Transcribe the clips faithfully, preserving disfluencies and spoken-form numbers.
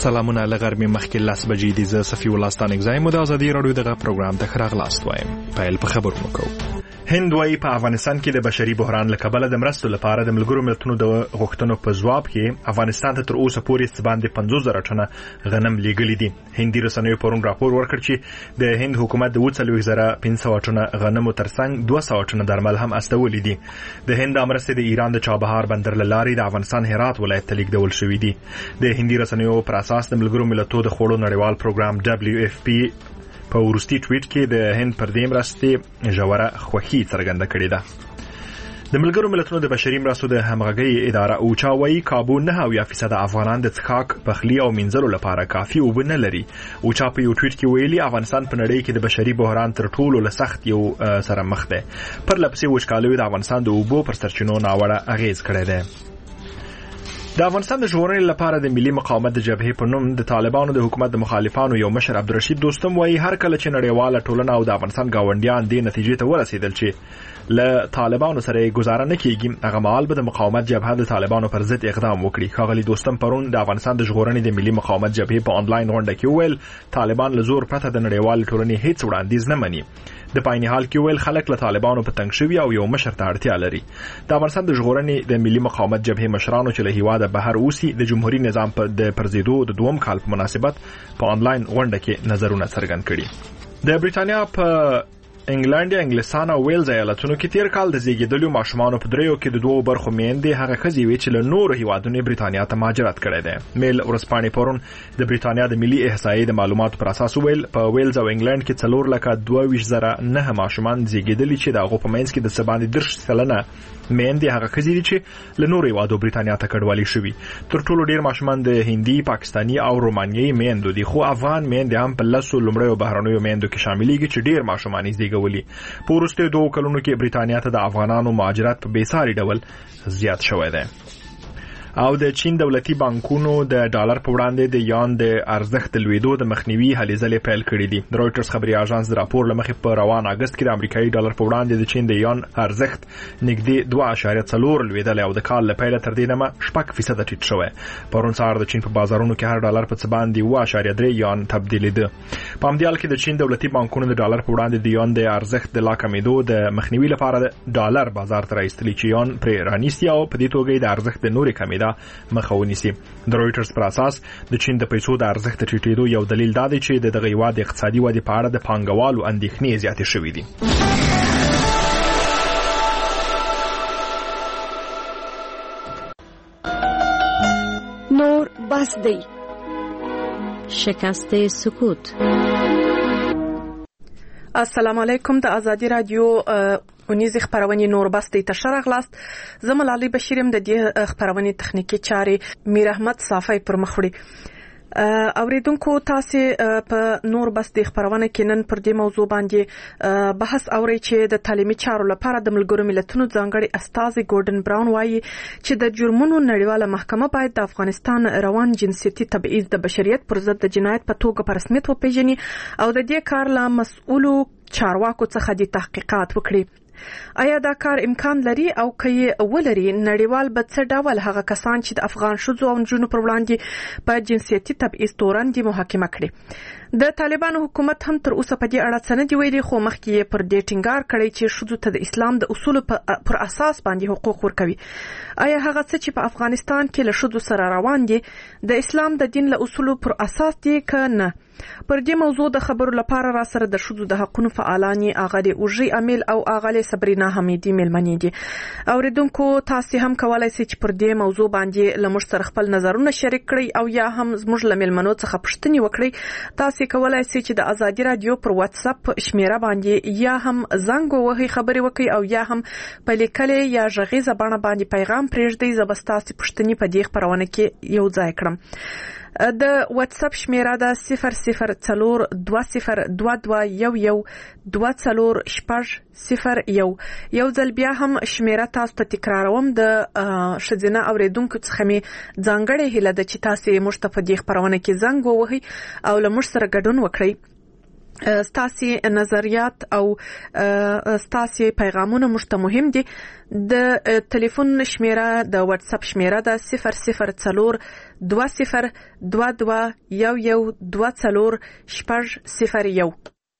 سلامونه لغرمې مخکې لس بجې دي. زه صفي الله ستانکزی مو د ازادي راډیو دغه پروګرام ته ښه راغلاست وایم. پیل په خبرونو کوو. هند وايي په افغانستان کې د بشري بحران له کبله د مرستو لپاره د ملګرو ملتونو د غوښتنو په ځواب کې افغانستان ته تر اوسه پورې څه باندې پنځوس زره ټنه غنم لیږلي دي. هندي رسنیو پرون راپور ورکړ چې د هند حکومت د اووه څلوېښت زره پنځه سوه ټنه غنمو ترڅنګ دوه سوه ټنه درمل هم استولي دي. د هند مرستې د ایران د چابهار بندر له لارې د افغانستان هرات ولایت ته لیږدول شوي دي. د هندي رسنیو پر اساس د ملګرو ملتونو د خوړو نړیوال پروګرام دبليو اف پی په ورستي ټویټ کې د هند پر دې مرستې ژوره خوښي څرګنده کړې ده. د ملګرو ملتونو د بشري مرستو د همغږۍ اداره اوچا وايي کابو نه اویا فیصد افغانان د څښاک پخلي او مینځلو لپاره کافي اوبه نه لري. اوچا په یو ټویټ کې ویلي افغانستان په نړۍ کې د بشري بحران تر ټولو له سخت یو سره مخ دی. پر لپسې وچکالۍ د افغانستان د اوبو پر سرچینو ناوړه اغیز کړی دی. د افغانستان د ژغورنې لپاره د ملي مقاومت د جبهې په نوم د طالبانو د حکومت د مخالفانو یو مشر عبدالرشید دوستم وايي هر کله چې نړیواله ټولنه او د افغانستان گاونډیان دې نتیجې ته ورسېدل چې له طالبانو سره گزاره نه کیږي هغه مهال به د مقاومت جبهه د طالبانو پر ضد اقدام وکړي. ښاغلي دوستم پرون د افغانستان د ژغورنې د ملي مقاومت جبهې په انلاین غونډه کې وویل طالبان له زور پرته د نړیوالې ټولنې هیڅ وړاندیز نه مني. د پایني حال کې ویل خلک له طالبانو په تنګ شوي او یو مشر ته اړتیا لري. د افغانستان د ژغورنې د ملي مقاومت جبهې مشرانو چې له هیواده بهر اوسي د جمهوریت نظام په د پرزیدو د دوم کال په مناسبت په انلاین غونډه کې نظرونه څرګند کړي. د بریټانیا په انګلند، انګلستان او ویلز ایالتونو کې تیر کال د زیږیدلو ماشومانو په دریو کې د دوه برخو میندې هغه ښځې وې چې له نورو هیوادونو بریټانیا ته مهاجرت کړی دی. میل ورځپاڼې پرون د بریټانیا د ملي احصایې د معلوماتو پر اساس ویل په ویلز او انګلند کې څلور لکه دوه ویشت زره نه ماشومان زیږیدلي چې د هغو په منځ کې د څه باندې دېرش سلنه میندې هغه ښځې دي چې له نورو هیوادو بریټانیا ته کډوالي شوي. تر ټولو ډیر ماشومان د هندي، پاکستاني او رومانیایي میندو دي، خو افغان میندې هم په لسو لومړیو بهرنیو میندو کې شاملېږي چې ډیر ماشومان یې زیږولي. په وروستیو دوو کلونو کې بریټانیا ته د افغانانو مهاجرت په بېساري ډول زیات شوی دی. او د چین دولتي بانکونو د ډالر په وړاندې د یان د ارزښت د لوېدو د مخنیوي هلې ځلې پیل کړي دي. د رویټرز خبري اژانس د راپور له مخې په روان اګست کې د امریکایي ډالر په وړاندې د چین د یان ارزښت نږدې دوه اعشاریه څلور لوېدلی او د کال له پیله تر دې دمه شپږ فیصده ټیټ شوی. پرون سهار د چین په بازارونو کې هر ډالر په څه باندې اووه اعشاریه درې یان تبدیلېده. په همدې حال کې د چین دولتي بانکونو د ډالر په وړاندې د یان د ارزښت د لا کمېدو د مخنیوي لپاره د ډالر بازار ته راایستلي چې یان پرې رانیسي او په دې توګه د ارزښت د نورې کمېدا مخه ونیسي. د رویټرز پر اساس د چین د پیسو د ارزښت ټیټېدو یو دلیل دا دی چې د دغه هیواد اقتصادي ودې په اړه د پانګوالو اندېښنې زیاتې شوې دي. نور بس دی شکست سکوت. السلام علیکم. د ازادي رادیو ونیز خبرونه نور بسته ته شرغلاست. زمل علي بشیرم د دې خبرونه تخنیکی چارې میر احمد صافی پر مخوري. اوریدونکو تاسو په نور بس د خبرونه کې نن پر دې موضوع باندې بحث اوري چې د تعلیمي چارو لپاره د ملګرو ملتونو ځانګړي استاذ ګورډن براون وايي چې د جرمونو نړیواله محکمه باید د افغانستان روان جنسيتي تبعیض د بشریت پر ضد د جنایت په توګه په رسمیت وپیژني او د دې کار له مسؤلو چارواکو څخه د تحقیقات وکړي. آیا دا کار امکان لري او کای ولري نړیوال به څه ډول هغه کسان چې د افغان شوزو او نجونو پر وړاندې په جنسيتي تبعیض تورن دي محاکمه کړي؟ د طالبانو حکومت هم تر اوسه په دې اړه څه نه دی ویلي، خو مخکې پر دې ټینګار کړی چې شوزو ته د اسلام د اصولو پر اساس باندې حقوق ورکوي. آیا هغه څه چې په افغانستان کې له شوزو سره روان دي د اسلام د دین له اصولو پر اساس دي که نه؟ پر دې موضوع د خبرو لپاره را سره د شوزو د حقونو فعالانی اغلی اوجي امیل او اغلی صبرینا حمیدی ملمنې دي. اوریدونکو تاسو هم کولای شئ چې پر دې موضوع باندې لمر سره خپل نظرونه شریک کړئ او یا هم زموږ له ملمنو څخه پوښتنې وکړئ. تاسو کولای شئ چې د ازادي رادیو پر واتس اپ شمیره باندې یا هم زنګ وهي خبرې وکړئ او یا هم په لیکلې یا غږیزه بڼه باندې پیغام پرېږدئ. زه به تاسو پوښتنې په دې خبرونه کې یو ځای کړم. د واتس اپ شمیره ده صفر صفر څلور دوه صفر دوه دوه یو یو دوه څلور شپږ صفر یو. یو ځل بیا هم شمیره تاسو ته تکراروم. د ښځینه اوریدونکو څخه مې ځانګړې هیله ده چې تاسو موږ ته په دې خبرونه کې زنګ ووهئ او له موږ سره ګډون وکړئ. ستاسي نظریات او ستاسي پیغامونه موږ ته مهم دي. د ټلیفون شمیره د واتس اپ شمیره د صفر صفر څلور دوه صفر دوه دوه یو یو دوه څلور شپږ صفر یو.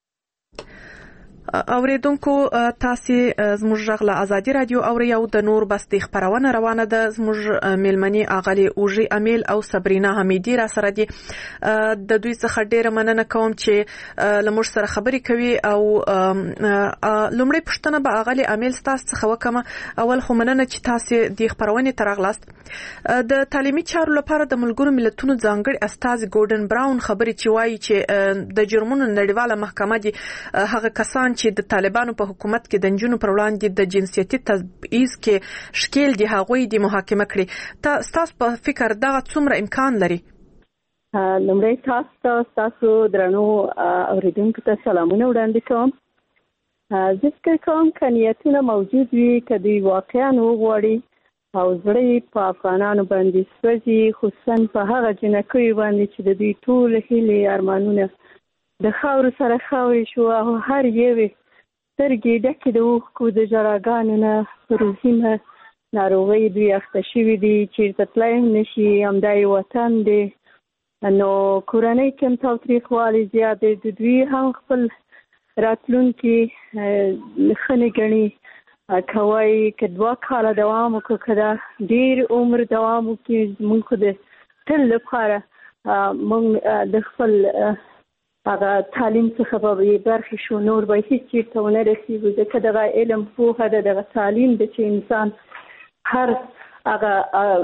اوریدونکو تاسو زموږ غږ له ازادي رادیو اوري او د نور بس د خبرونه روانه ده. زموږ میلمنې اغلی اوژي امیل او صبرینا حمیدی را سره دي. د دوی څخه ډیره مننه کوم چې لمر سره خبرې کوي. او لومړی پښتنه به اغلی امیل تاسو څخه وکم. اول خو مننه چې تاسو د خبرونه ترغلاست. د تعلیمي چارو لپاره د ملګرو ملتونو ځانګړي استاذ ګورډن براون خبرې چې وایي چې د جرمونو نړیواله محکمه دي هغه کسان چې د طالبانو په حکومت کې د جنونو پر وړاندې د جنسيتي تبعیض کې شکیل دي هغوی د محاکمه کړي. تاسو په فکر دا څومره امکان لري؟ لمړی تاسو تاسو درنو اوریدونکو ته سلامونه وړاندې کوم. زه فکر کوم که نیتونه موجود وي که دوی واقعا وغواړي او زړه په افغانانو باندې سوځي، خصوصا په هغه جنکیو باندې چې د دوی ټول هیلې ارمانونه د خاورو سره خاورې شو او هر یوې سترګې ډکې د اوښکو د ژړاګانو نه په روحي ناروغۍ دوی اخته شوي دي. چېرته تللی هم نشي، همدا یې وطن دی. نو کورنۍ کې هم تاوتریخوالی زیات دی. د دوی هم خپل راتلونکي ښه نه ګڼي. که وایي که دوه کاله دوام وکړو، که دا ډېر عمر دوام وکړي، زموږ خو د تل لپاره موږ د خپل هغه تعلیم څخه به برخې شو، نور به هیڅ چېرته ونه رسېږو. ځکه دغه علم پوهه ده، دغه تعلیم ده چې انسان هر هغه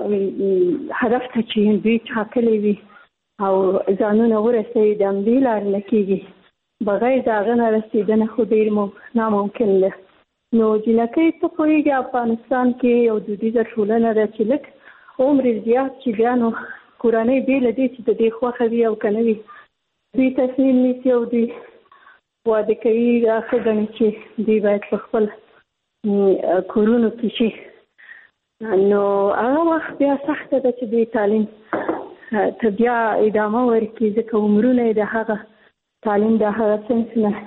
هدف ته چې دوی ټاکلی وي او ځانونه ورسوي د همدې لارې نه کېږي. بغیر د هغه نه رسېدنه خو ډېر ناممکن ده. نو جنکۍ ته پوهېږي افغانستان کې یو دودیزه ټولنه ده چې لږ عمر زیات چې بیا نو کورنۍ بې له دې چې د دې خوښه وي او که نه وي دوی تصمیم نیسي او دوی واده کوي. ښه ګڼي چې دوی باید په خپل کورونو کې شي. نو هغه وخت بیا سخته ده چې دوی تعلیم ته بیا ادامه ورکړي، ځکه عمرونه یې د هغه تعلیم د هغه صنف نه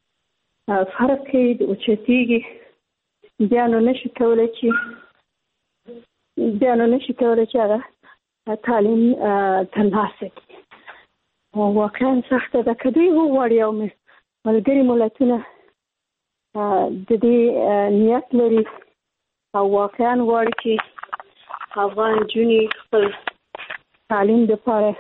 فرق کوي، اوچتېږي. بیا نو نشي کولی چې بیا نو نشي کولی چې هغه تعلیم ترلاسه کړي. واقعا سخته ده. که دوی وغواړي او ملګري ملتونه د دې نیت لري او واقعا غواړي چې افغان نجونې خپل تعلیم دپاره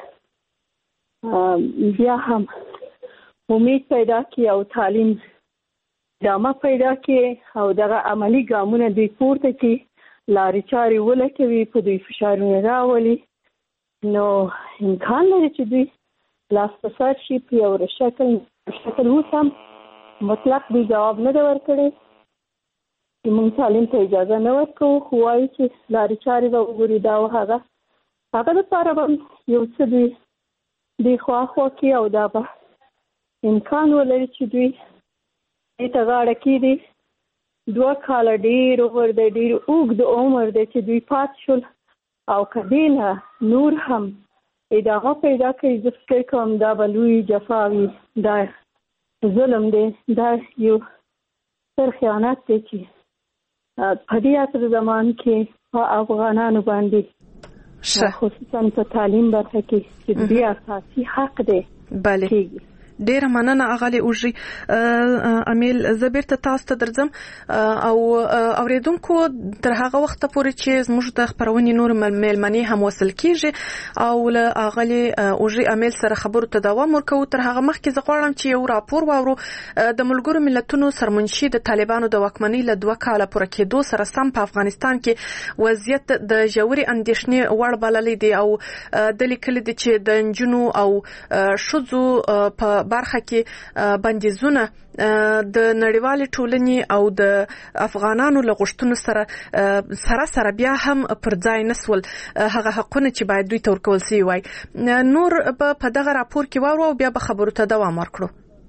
بیا هم امید پیدا کړي او تعلیم ادامه پیدا کړي او دغه عملي ګامونه دوی پورته کړي، لارې چارې ولټوي، په دوی فشارونه راولي. نو امکان لري چې دوی لاس په سر شي په یو شکل شکل اوس هم مطلق دوی جواب نه دی ورکړی چې موږ تعلیم ته اجازه نه ورکوو، خو وایي چې لارې چارې به وګوري. دا او هغه هغه دپاره به یو څه دوی دوی خواخوا کړي او دا به امکان ولري چې دوی دې ته غاړه کېږدي. دوه کاله ډېر عمر دی، ډېر اوږد عمر دی چې دوی پاتې شول او که دې نه نور هم ادامه پیدا کوي، زه فکر کوم دا به لوی جفا وي. دا ظلم دی، دا یو ستر خیانت دی چې په دې عصر زمان کې په افغانانو باندې خصوصا په تعلیم برخه کې چې دوی اساسي حق دی. بله ډیره مننه اغلی اوژي امیل. زه بیرته تاسو ته درځم او اوریدونکو تر هغه وخت پورې چې زموږ د خبرونې نور میلمنې هم وصل کیږي او له اغلی اوژي امیل سره خبرو ته دوام ورکوو. تر هغه مخکې زه غواړم چې یو راپور واورو د ملګرو ملتونو سرمنشي د طالبانو د واکمنۍ له دوه کاله پوره کېدو سره سم په افغانستان کې وضعیت د ژورې اندېښنې وړ بللی دی او د لیکلي دي چې د نجونو او ښځو په برخه کې بندیزونه د نړیوالې ټولنې او د افغانانو له غوښتنو سره سره سره بیا هم پر ځای نسول هغه حقونه چې باید دوی ته ورکول شوي وای. نور به په دغه راپور کې واورو او بیا به خبرو ته دوام ورکړو.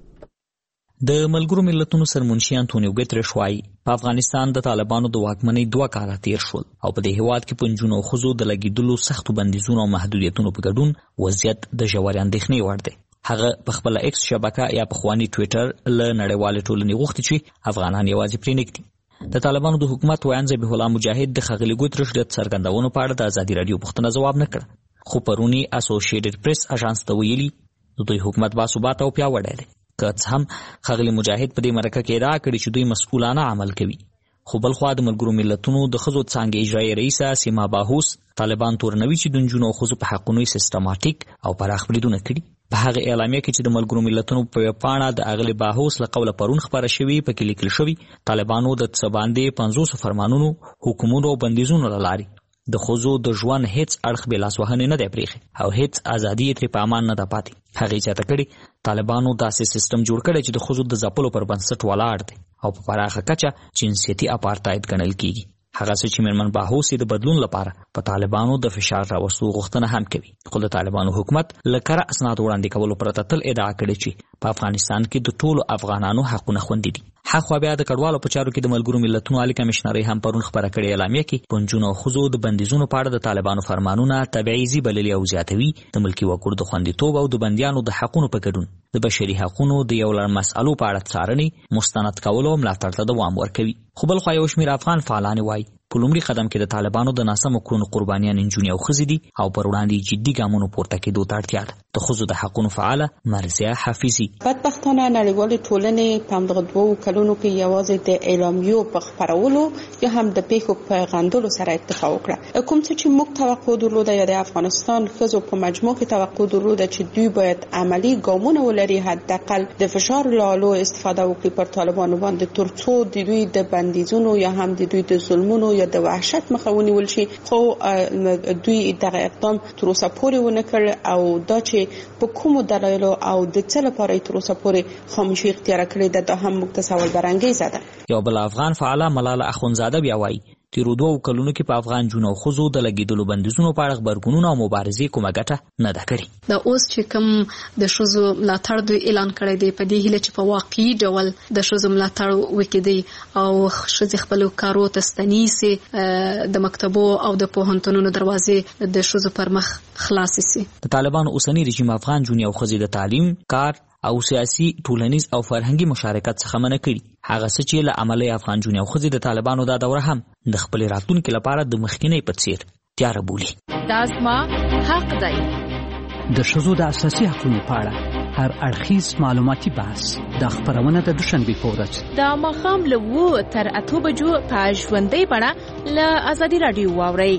د ملګرو ملتونو سرمنشي انټونیو ګوتریش وایي په افغانستان د طالبانو د واکمنۍ دوه کاله تیر شول او په دې هیواد کې په نجونو او ښځو د لګېدلو سختو بندیزونو او محدودیتونو په ګډون وضعیت د ژورې اندېښنې وړ دی. هغه په خپل ایکس شبکه یا په خواني ټوئیټر له نړیوال ټولنې غوښتي چې افغانان یوازې پرې نږدي. د طالبانو د حکومت وایي ذبیح الله مجاهد د ښاغلي ګوتریش د څرګندونو په اړه د ازادي رادیو پوښتنه ځواب نه کړ، خو پرونی اسوسییټډ پریس اژانس ته ویلي د دوی حکومت باثباته او پیاوړی دی. که څه هم ښاغلي مجاهد په دې مرکه کې ادعا کړې چې دوی مسؤلانه عمل کوي، خو بلخوا د ملګرو ملتونو د ښځو څانګې اجرایي رئیسه سیما باهوس طالبان تورنوي چې د نجونو او ښځو په حقونو سیستماتیک او پراخ بریدونه کړي. په هغه اعلامیه کې چې د ملګرو ملتونو په ویبپاڼه د اغلې باهوس له قوله پرون خبره شوې په کې لیکل شوي طالبانو د څه باندې پنځوس فرمانونو، حکومونو او بندیزونو له لارې د ښځو د ژوند هیڅ اړخ بې لاسوهنې نه دی پرېښی او هیڅ ازادي یې ترې په امان نه ده پاتې. هغې زیاته کړې طالبانو داسې سیستم جوړ کړی چې د ښځو د ځپلو پر بنسټ ولاړ دی او په پراخه کچه جنسیتي اپارتاید ګڼل کیږي. هغه څه چې میرمن باهوس د بدلون لپاره په طالبانو د فشار راوستو غوښتنه هم کوي، خو د طالبانو حکومت له کره اسناد وړاندې کولو پرته تل ادعا کړې چې په افغانستان کې د ټولو افغانانو حقونه خوندي دي. حق بیا د کډوالو په چارو کې د ملګرو ملتونو عالی کمشنري هم پرون خبره کړې اعلامیه کې په نجونو او ښځو د بندیزونو په اړه د طالبانو فرمانونه تبعیضي بللي او زیاتوي، د ملکي وګړو د خوندیتوب او د بندیانو د حقونو په ګډون د بشري حقونو د یو لړ مسألو په اړه څارنې مستند کولو او ملاتړ ته دوام ورکوي. خو بلخوا یو شمېر افغان فعالان وایي په لومړي قدم کې د طالبانو د ناسمو کړنو قربانیان نجونې او ښځې دي او پر وړاندې جدي ګامونو پورته کېدو ته اړتیا ده. د ښځو د حقونو فعاله مرضیه حافظي: بدبختانه نړیوالې ټولنې په همدغه دوو کلونو کې یوازې د اعلامیو په خپرولو یا هم د پیښو په غندلو سره اکتفا وکړه. کوم څه چې موږ توقع درلوده یا د افغانستان ښځو په مجموع کې توقع درلوده چې دوی باید عملی ګامونه ولري، حداقل د فشار له لارو استفاده وکړي پر طالبانو باندې تر څو د دوی د بندیزونو یا هم د دوی د ظلمونو یا د وحشت مخه ونیول شي، خو دوی دغه اقدام تر اوسه پورې ونه کړ او دا چې په کومو دلایلو او د څه لپاره تر اوسه پورې خاموشي اختیار کړې ده دا هم موږ ته سوال برانګیزه ده. یو بل افغان فعاله ملاله اخونزاده بیا وایي تیرو دوو کلونو کې په افغان جنو او ښځو د لګېدلو بندیزونو په اړه غبرګونونه او مبارزې کومه ګټه نه ده کړې. دا اوس چې کوم د ښځو ملاتړ دوی اعلان کړی دی په دې هیله چې په واقعي ډول د ښځو ملاتړ وکړي او ښځې خپلو کارو ته ستنیسي، د مکتبو او د پوهنتونونو دروازې د ښځو پر مخ خلاصې سي. د طالبانو اوسنی رژیم افغان جنو او ښځې د تعلیم، کار او سیاسي، ټولنیز او فرهنګي مشارکت څخه منع کړي. هغه څه چې له عمله افغان جنو او ښځې د طالبانو دا دوره هم د خپل راتلونکي لپاره د مخکینی په څیر تیار بولي. دا زما حق دی. د ښځو د اساسي حقوقو په اړه هر اړخیز معلوماتي بحث د خبرونه د دوشنبه په ورځ د ماښام له اوو تر اتو بجو په ژوندۍ بڼه له ازادي رادیو واورئ.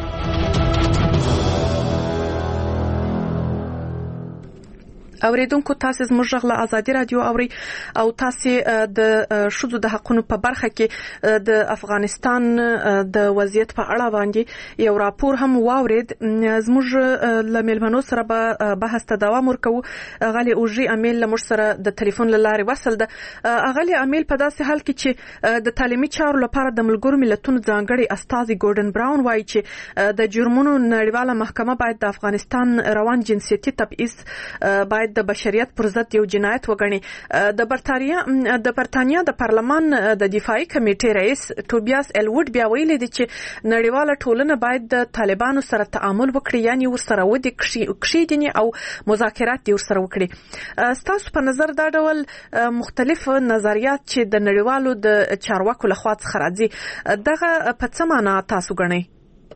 اوریدونکو تاسو زموږ غږ له ازادي رادیو اوري او تاسو د ښځو د حقوقو په برخه کې د افغانستان د وضعیت په اړه باندې یو راپور هم واورید. زموږ له ملمنو سره به بحث ته دوام ورکوو. غالي اوجي امیل له موږ سره د ټلیفون لارې وصل ده. غالي امیل په داسې حال کې چې د تعلیمي چارو لپاره د ملګرو ملتونو ځانګړي استاذ ګورډن براون وایي چې د جرمونو نړیواله محکمه باید د افغانستان روان جنسیتي تبعیض باید د بشریت پر ضد یو جنایت وګڼي. د برتانیا د برتانیا د پارلمان د دفاعي کمیټې رئیس ټوبیاس ایلوډ بیا ویلي دی چې نړیواله ټولنه باید د طالبانو سره تعامل وکړي، یعنی ورسره ودی کښیدنی او مذاکرات دی ورسره وکړي. ستاسو په نظر دا ډول مختلف نظریات چې د نړیوالو د چارواکو لخوا څخه راځي دغه په څه معنا تاسو ګڼئ؟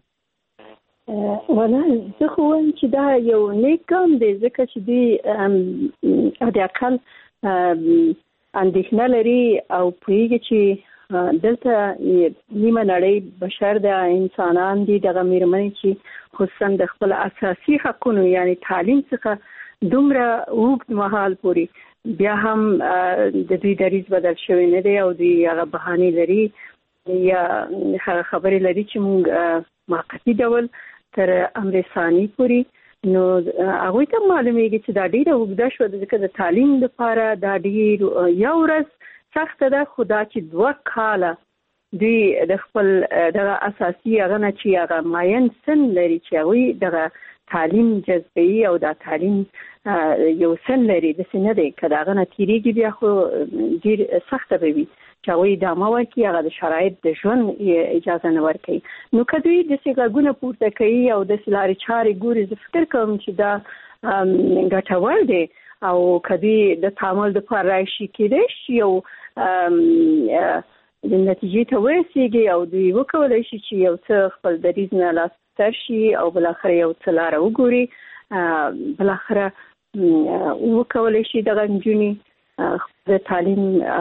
ولا زه خو وایم چې دا یو نیک ګام دی ځکه چې دوی د اقل اندېښنه لري او پوهېږي چې دلته نیمه نړۍ بشر د انسانان دي، دغه مېرمنې چې خصوصا د خپل اساسي حقونو یعنی تعلیم څخه دومره اوږد مهال پورې بیا هم د دوی دریځ بدل شوی نه دی او دوی هغه بهانې لري یا هغه خبرې لري چې موږ موقتي ډول تر امر ثاني پوری نو هغه ته معلومیږي چې دا ډیره وګدا شو ځکه د تعلیم لپاره دا ډیر یو ورځ سخت ده، خدا چې دوه کاله دوی د خپل دغه اساسي هغه نه چې هغه ماین سن لري چې هغه دغه تعلیم جذبي او دا تعلیم یو سن لري د سن دی کله هغه نه تیریږي بیا خو ډیر سخت به وي چې هغه د ماوه کې هغه د شرایط د ژوند اجازه نه ورکوي. نو کدوې د سیګاګونه پورته کوي او د سلاري چارې ګوري، زه فکر کوم چې دا ګټور دی او کدی د تعامل د پر راشي کېدای شي او د نتیجې ته ورسیږي او دوی وکولای شي چې یو څه خپل دریځ نه لاس ترشي او بل اخر یو څه لار وګوري بل اخر وکولای شي د غنجونی د تعلیم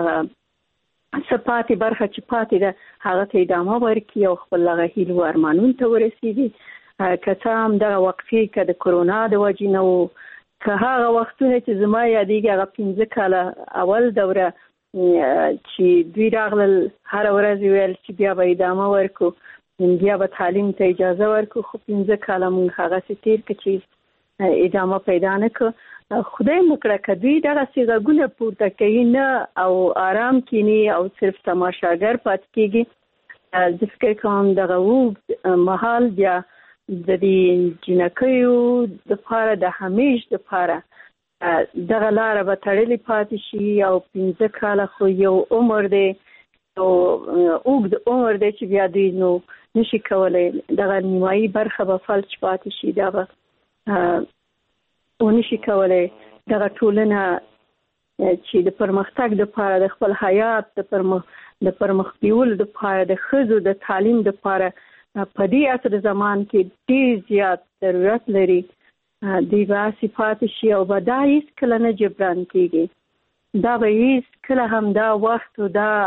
صفاتي برخه چې پاتې ده هغه ته ادامه ورکړي او خپل هغه هیلو ارمانونو ته ورسیږي که هم د وقفې که د کرونا د وجې نه و که هغه وختونه چې زما یادېږي هغه پنځه کاله اول دوره چې دوی راغلل هر ورځ ویل چې بیا به ادامه ورکړو بیا به تعلیم ته اجازه ورکړو خو پنځه کاله موږ هغسې تېر کړو چې ادامه پیدا نه کړو خدای مکړه که دوی دغسې غږونه پورته کوي نه او آرام کینی او صرف تماشاګر پاتې کېږي زه فکر کوم دغه اوږد مهال بیا د دې جنکیو دپاره د همیش دپاره دغه لاره به تړلې پاتې شي او پنځه کاله خو یو عمر دی او اوږد عمر دی چې بیا دوی نو نشي کولی دغه نیمایي برخه به فلج پاتې شي دا به ونشي کولی دغه ټولنه چې د پرمختګ دپاره د خپل حیات د پرمخ د پرمخ بیولو دپاره د ښځو د تعلیم دپاره په دې عصر زمان کې ډېر زیات ضرورت لري دوی به هسې پاتې شي او به دا هېڅکله نه جبران کېږي دا به هېڅکله هم دا وخت او دا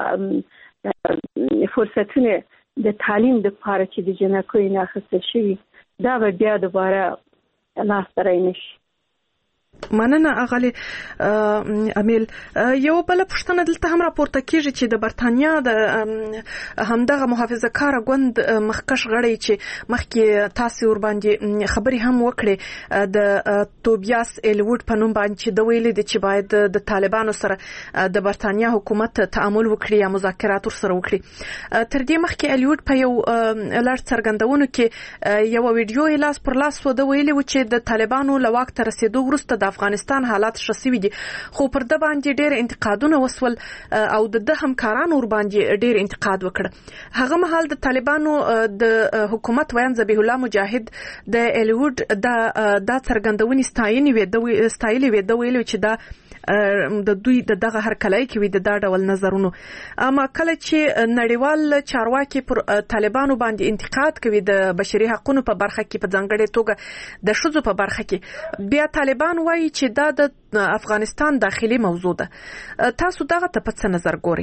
فرصتونه د تعلیم دپاره چې د جنکیو نه اخیستل شوي دا به بیا دوباره لاسته رای نه شي مننه اغلی امیل یو بل پښتنه دلته هم راپورته کیږي چې د برتانیا د همدغه محافظه کار غوند مخکش غړی چې مخکې تاسو ور باندې خبري هم وکړي د توبیاس ایلوډ په نوم باندې د ویلې د چې باید د طالبانو سره د برتانیا حکومت تعامل وکړي یا مذاکرات سره وکړي تر دې مخکې ایلوډ په یو لړ څرګندونو کې یو ویډیو لاس پر لاس و د ویلې چې د طالبانو لواک تر رسیدو وروسته د افغانستان حالات شسوي دي خو پر د باندې ډېر انتقادونه وسول او د همکارانو ور باندې ډېر انتقاد وکړ هغه مهال د طالبانو د حکومت ویان ذبیح الله مجاهد د ایلوډ د د څرګندونې ستاینې وې د ستایلې وې د ویلو چې دا د دوی د دغه هر کله کې وي د دا ډول نظرونو اما کله چې نړیوال چارواکي پر طالبانو باندې انتقاد کوي د بشري حقوقو په برخه کې په ځانګړې توګه د شذو په برخه کې بیا طالبان وایي چې دا د افغانستان داخلي موضوع ده تاسو دغه ته په څه نظر ګورئ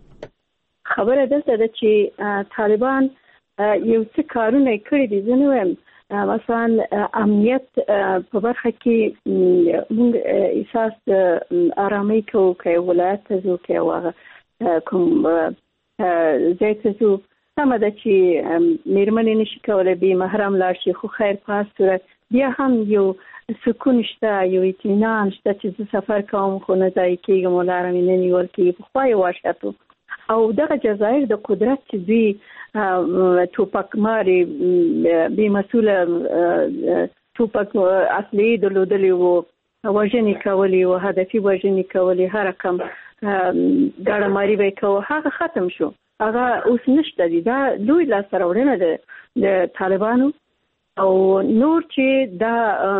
خبره دلته ده چې طالبان یو څه کارونه کړي دي زه نه وایم مثلا امنیت په برخه کې موږ احساس د آرامۍ کوو که ولایت ته ځو که هغه کوم ځای ته ځو سمه ده چې میرمنې نشي کولی بې محرم لاړ شي خو خیر په هر صورت بیا هم یو سکون شته یو اطمینان شته چې زه سفر کوم خو نه ځای کېږم او لاره مې نه نیول کېږي پخوا یې وحشت او دغه جزایر د قدرت چې دوی ټوپک ماري بې مسؤله ټوپک اصلي درلودلي وو وژنې کولې وو هدفي وژنې کولې هر رقم ګاډه ماري به یې کوو هغه ختم شو هغه اوس نشته دي دا لوی لاسته راوړنه ده د طالبانو او نور چې دا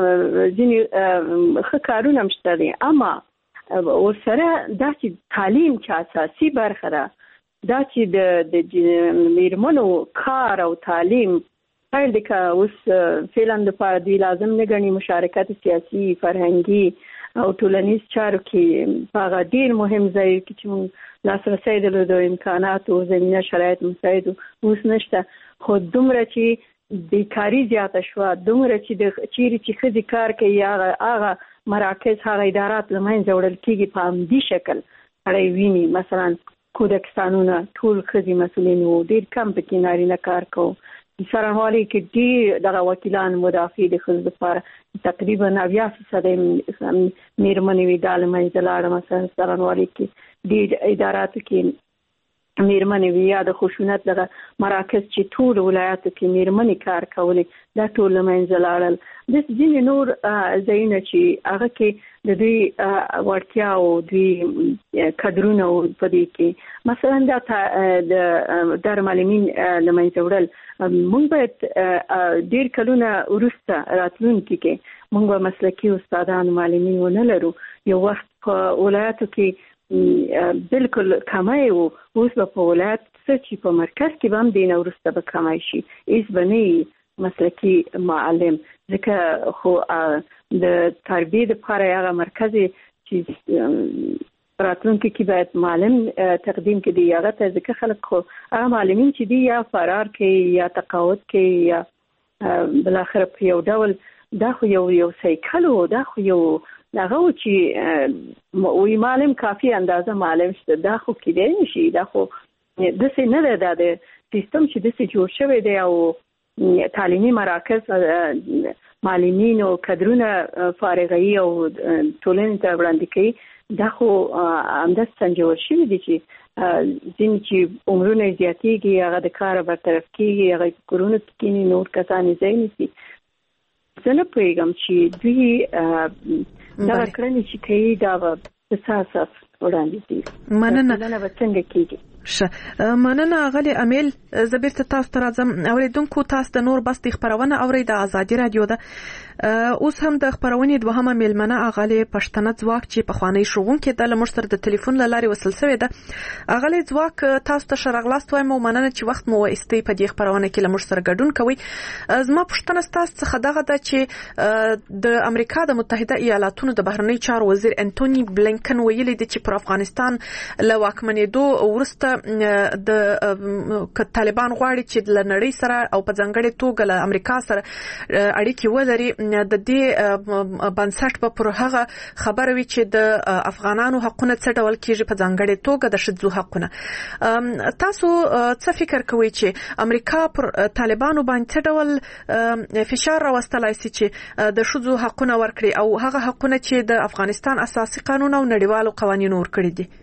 ځینې ښه کارونه هم شته دي اما ورسره دا چې تعلیم چې اساسي برخه ده دا چې د میرمنو کار او تعلیم پیل دی که اوس فعلا دپاره دوی لازم نه ګڼي مشارکت سیاسي فرهنګي او ټولنیز چارو کې په هغه ډېر مهم ځای کې چې موږ لاسرسی درلودو امکاناتو زمینه شرایط مساعد اوس نشته خو دومره چې بیکاری زیاته شوه دومره چې د چیرې چې ښځې کار کوي هغه هغه مراکز هغه ادارات له منځه وړل کېږي په همدې شکل سړی ویني مثلا کودکستانونه ټول ښځې مسؤلین وو ډېر کم پکې نارینه کار کوو څارنوالۍ کې ډېر دغه وکیلان مدافع د ښځو دپاره تقریبا اویا فیصده میرمنې وي دا له منځه لاړه مثلا څارنوالۍ کې ډېر اداراتو کې میرمنې وي یا د خشونت دغه مراکز چې ټول ولایاتو کې میرمنې کار کولې دا ټول له منځه لاړل. د ځینې نور ځایونه چې هغه کې د دوی وړتیا او دوی کادرونه په دې کې مثلا دا د دار معلمین له منځه وړل، موږ باید ډېر کلونه وروسته راتلونکي کې موږ مسلکي استادان معلمین ونه لرو. یو وخت په ولایاتو کې بالکل کمای وو، اوس په ولایت چې په مرکز کې هم دین ورسته به کمای شي، ایس بنی مسلکي معلم ځکه خو د تربیه لپاره هغه مرکز چې راتلونکي کې باید معلم تقدیم کړي هغه ته ځکه خلک خو هغه معلمین چې دی یا فرار کوي یا تقاعد کوي یا بل اخر په یو ډول دا خو یو یو سایکل وو، دا خو یو دغه چې وی معلم کافي اندازه معلم شته، دا خو کېدای نشي، دا خو داسې نه ده. دا د سیستم چې داسې جوړ شوی دی او تعلیمي مراکز معلمین او کادرونه فارغوي او ټولنې ته وړاندې کوي، دا خو همداسې سنجول شوي دي چې ځینې چې عمرونه زیاتېږي هغه د کاره برطرف کېږي، هغه په کورونو کې کېني، نور کسان یې ځای نیسي. زه نه پوهېږم چې دوی دا کړنې چې کوي دا به په اساس وړاندې دي. مننه. دا به څنګه کېږي؟ ښه، مننه غلي امیل. زه بیرته تاسو ته راځم. اوریدونکو تاسو د نور بس د خبرونه اورئ د ازادي رادیو ده. اوس هم د خبرونې دوهمه میلمنه اغلی پښتنه ځواک چې په خوانی شوونکې د لمر سره د ټلیفون لاري وصل شوی ده. اغلی ځواک تاسو ته شرغلاست وایم او مننه چې وخت مو واستي په دې خبرونه کې لمر سره ګډون کوي. زما پښتنه تاسو څخه دغه ده چې د امریکا د متحده ایالاتونو د بهرنی چارو وزیر انټونی بلینکن ویلي دی چې پر افغانستان له واکمنېدو وروسته د طالبان غواړي چې له نړۍ سره او په ځانګړي توګه له امریکا سره اړیکې ولري. د دې بنسټ په پر هغه خبره وی چې د افغانانو حقونه څه ډول کېږي په ځانګړي توګه د ښځو حقونه. تاسو څه فکر کوئ چې امریکا پر طالبانو باندې څه ډول فشار راوستلای شي چې د ښځو حقونه ورکړي او هغه حقونه چې د افغانستان اساسي قانون او نړیوالو قوانینو ورکړي دي؟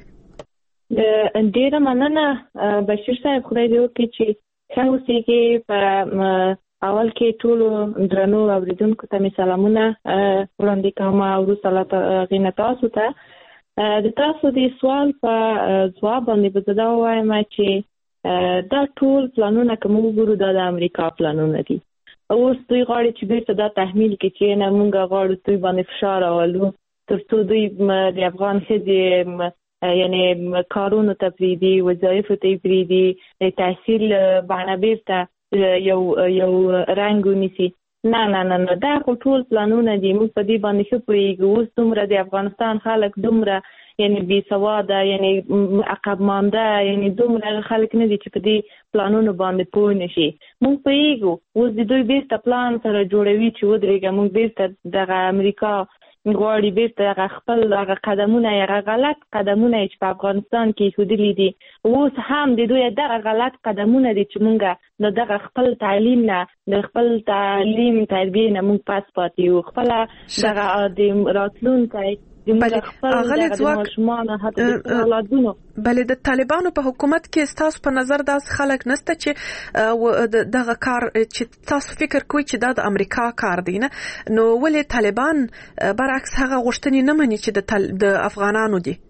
ډیره مننه بشیر صاحب، خدای دې وکړي چې ښه اوسېږي. په اول کې ټولو درنو اوریدونکو ته مې سلامونه وړاندې کوم او وروسته غینه تاسو ته د تاسو د سوال په ځواب باندې به زه دا ووایم چې دا ټول پلانونه که موږ وګورو دا د امریکا پلانونه دي. اوس دوی غواړي چې بیرته دا تحمیل کړي چې نه موږ غواړو دوی باندې فشار راولو تر څو دوی د افغان ښځې یعنی کارونو ته پرېږدي، وظایفو ته یې پرېږدي، تحصیل بڼه بیرته یو یو رنګ ونیسي. نه نه نه نه دا خو ټول پلانونه دي. موږ په دې باندې ښه پوهېږو. اوس دومره د افغانستان خلک دومره یعنی بې سواده یعنی عقب مانده یعنی دومره خلک نه دي چې په دې پلانونو باندې پوه نه شي. موږ پوهېږو اوس د دوی بیرته پلان سره جوړوي چې ودرېږه موږ بیرته دغه امریکا غواړي بیرته هغه خپل هغه قدمونه هغه غلط قدمونه چې په افغانستان کې ایښودلي دي. اوس هم د دوی دغه غلط قدمونه دي چې موږ د دغه خپل تعلیم نه د خپل تعلیم تربیې نه موږ پاس پاتې یو. خپله دغه د راتلونکی اغلی ځواک بلې د طالبانو په حکومت کې ستاسو په نظر داس خلک نسته چې دغه کار چې تاسو فکر کوئ چې دا د امریکا کار دی نه، نو ولې طالبان برعکس هغه غوښتنې نه مني چې د افغانانو دي؟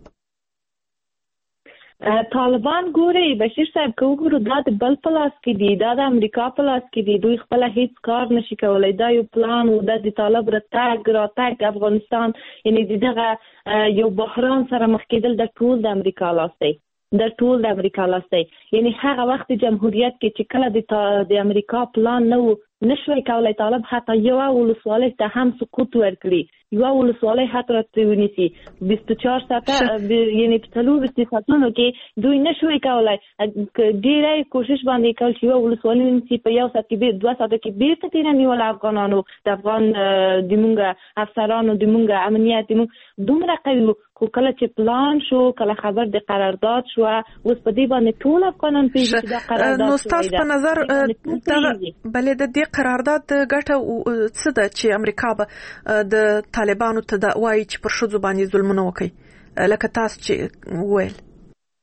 طالبان ګوري بشیر صاحب که وګورو دا د بل په لاس کې دي، دا د امریکا په لاس کې دي. دوی خپله هیڅ کار نشي کولی. دا یو پلان و، دا د طالب راتګ راتګ افغانستان یعنی د دغه یو بحران سره مخ کېدل د ټول د امریکا لاس دی، د ټول د امریکا لاس دی. یعنی هغه وخت جمهوریت کې چې کله د امریکا پلان نه و نشوی کولی طالب حتی یوه ولسوالۍ ته هم سقوط ورکړي، یوه ولسوالۍ حتی راته ونیسي. بیست و چهار ساعته یعنی په څلور ساعتونو کې دوی نشوی کولی. ډېری کوشش باندې کول چې یوه ولسوالۍ ونیسي په یو ساعت کې دوه ساعته کې بیرته تېره نیوله افغانانو د افغان د مونږ افسرانو د مونږ امنیت د مونږ دومره قوي. خو کله چې پلان شو، کله خبر د قرارداد شو، اوس په دې باندې ټول افغانان پېژني چې دا قرارداد نو ستاسو په نظر بلې د دې قرارداد ګټه څه ده چې امریکا به د طالبانو ته دا وایي چې پر ښځو باندې ظلمونه وکړي لکه تاسو چې وویل؟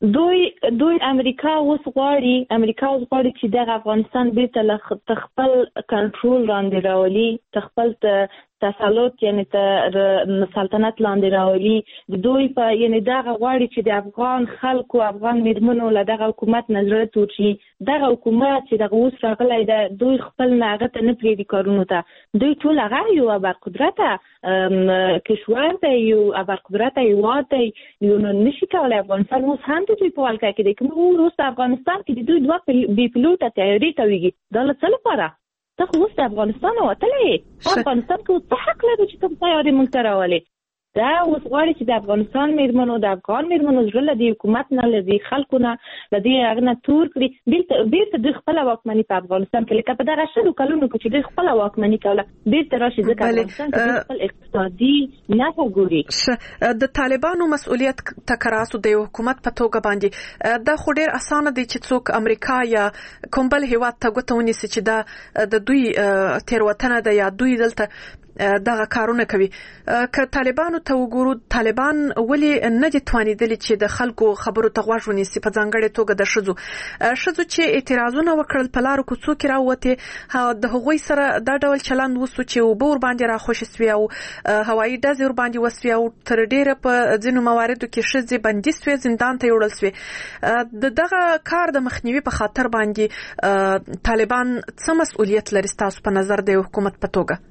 دوی دوی امریکا اوس غواړي امریکا اوس غواړي چې د افغانستان بیرته له خپل کنټرول لاندې راولي، خپل تسلط یعنی ته سلطنت لاندې راولي. دوی په یعنی دغه غواړي چې د افغان خلکو افغان میرمنو له دغه حکومت نه زړه تور شي. دغه حکومت چې دغه اوس راغلی ده دوی خپل نه هغه ته نه پرېږدي کارونو ته. دوی ټول هغه یو ابرقدرته کشور دی، یو ابرقدرته هېواد دی، یو نشي کولی افغانستان اوس هم د دوی په ولکه کې دی. که موږ اوس په افغانستان کې د دوی دوه بې پیلوټه طیارې تاویږي، دا له څه لپاره؟ ته خو اوس د افغانستان وتلی، افغانستان کې اوس څه حق لري چې کوم طیارې موږ ته راولې؟ دا اوس غواړي چې د افغانستان میرمنو د افغان میرمنو زړه له دې حکومت نه له دې خلکو نه له دې هغه نه تور کړي، بیرته دوی خپله واکمني په افغانستان کې لکه په دغه شلو کلونو کې چې دوی خپله واکمني کوله بیرته راشي، ځکه افغانستان کې خپل اقتصادي نفع ګوري. د طالبانو مسؤلیت تکراسو د یو حکومت په توګه باندې دا خو ډېر اسانه دی چې څوک امریکا یا کوم بل هېواد ته ګوته ونیسي چې دا د دوی تېروتنه ده یا دوی دلته دغه کارونه کوي. که طالبانو ته وګورو، طالبان ولې نه دي توانېدلي چې د خلکو خبرو ته غوږ ونیسي، په ځانګړې توګه د ښځو ښځو چې اعتراضونه وکړل په لارو کوڅو کې راووتې، د هغوی سره دا ډول چلند وسو چې اوبه ورباندې راخوشې سوې او هوایي ډزې ورباندې وسوې او تر ډېره په ځینو مواردو کې ښځې بندي سوې، زندان ته یوړل سوې. د دغه کار د مخنیوي په خاطر باندې طالبان څه مسؤلیت لري ستاسو په نظر د یو حکومت په توګه؟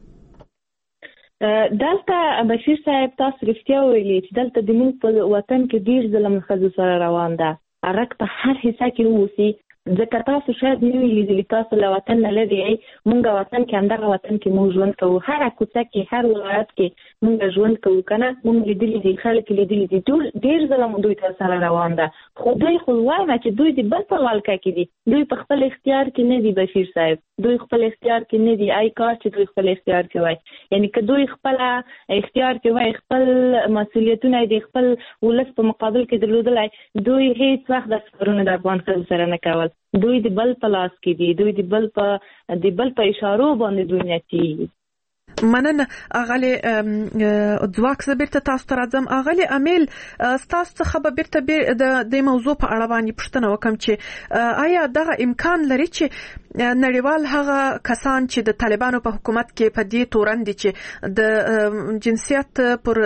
دلته بشیر صاحب تاسو رښتیا ویلي چې دلته د موږ په وطن کې ډېر ظلم ښځو سره روان ده، هغه په هر حصه کې واوسي. ځکه تاسو شاید نه وي لیدلي، تاسو له وطن نه لرې یئ، موږ وطن کې همدغه وطن کې موږ ژوند کوو، هره کوڅه کې هر ولایت کې موږ ژوند کوو که نه، موږ لیدلي دي، خلک لیدلي دي، ډېر ظلم دوی ته سره روان ده. خو دوی خو وایم چې دوی د بل په ولکه کې دي، دوی په خپل اختیار کې نه دي. بشیر صاحب دوی خپل اختیار کې نه دي، ای کار چې دوی خپل اختیار کې وای، یعنی که دوی خپل اختیار کې وای، خپل مسؤلیتونه د خپل ولس په مقابل کې درلودلای، دوی هیڅ وخت د سفرونه د افغان ښځو سره نه کول. دوی د بل په لاس کې دي، دوی د بل په د بل په اشارو باندې دوی نتیږي. مننه اغلی ځواک. زه بیرته تاسو ته راځم. اغلی امیل، ستاسو څخه به بیرته د دې موضوع په اړه باندې پوښتنه وکړم چې آیا دغه امکان لري چې نړیوال هغه کسان چې د طالبانو په حکومت کې په دې تورن دي چې د جنسیت پر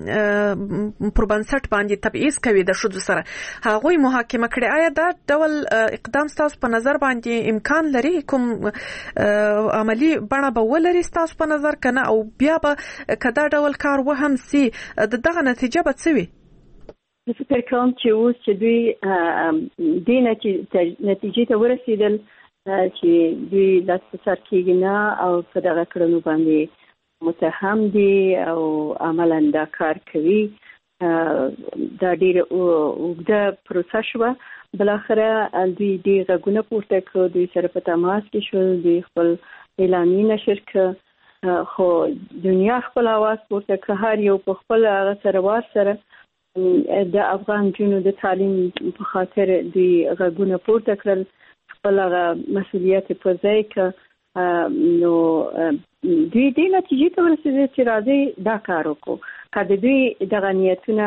پر بنسټ باندې تبعیض کوي د ښځو سره، هغوی محاکمه کړي، آیا دا ډول اقدام ستاسو په نظر باندې امکان لري؟ کوم عملی بڼه به ولري ستاسو په نظر کنه؟ او بیا به کدا ډول کار وهم سي د دغه نتیجه به څه وي؟ زه فکر کوم چې اوس چې دوی دې نتیجې ته ورسېدل چې دوی لاس په سر کېږي نه او په دغه کړنو باندې متهم دي او عملاً دا کار کوي، دا ډېره اوږده پروسه شوه. بالاخره دوی دې غږونه پورته کړو، دوی سره په تماس کې شول، دوی خپل اعلامیې نشر کړ، خو دنیا خپل आवाज پورته کړ، هر یو په خپل هغه سره وار سره د افغان جنو د تعلیم په خاطر دوی غږونه پورته کړل، خپل هغه مسؤلیت په ځای کړ. نو دوی دې نتیجې ته ورسېدل چې راځي دا کار وکړو. که د دوی دغه نیتونه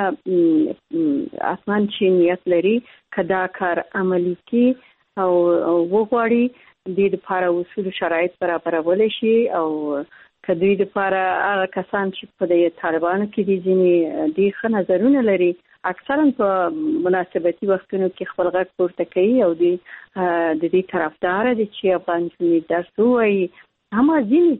اتمن چې نیت لري که دا کار عملي کړي او وغواړي، دې دپاره اصول شرایط برابرولی شي، او که دوی دپاره هغه کسان چې په د طالبانو کې دي ځینې ډېر ښه نظرونه لري، اکثرا په مناسبتي وختونو کې خپل غږ پورته کوي او دوی د دې طرفداره دي چې افغان نجونې درس ووایي. اما ځینې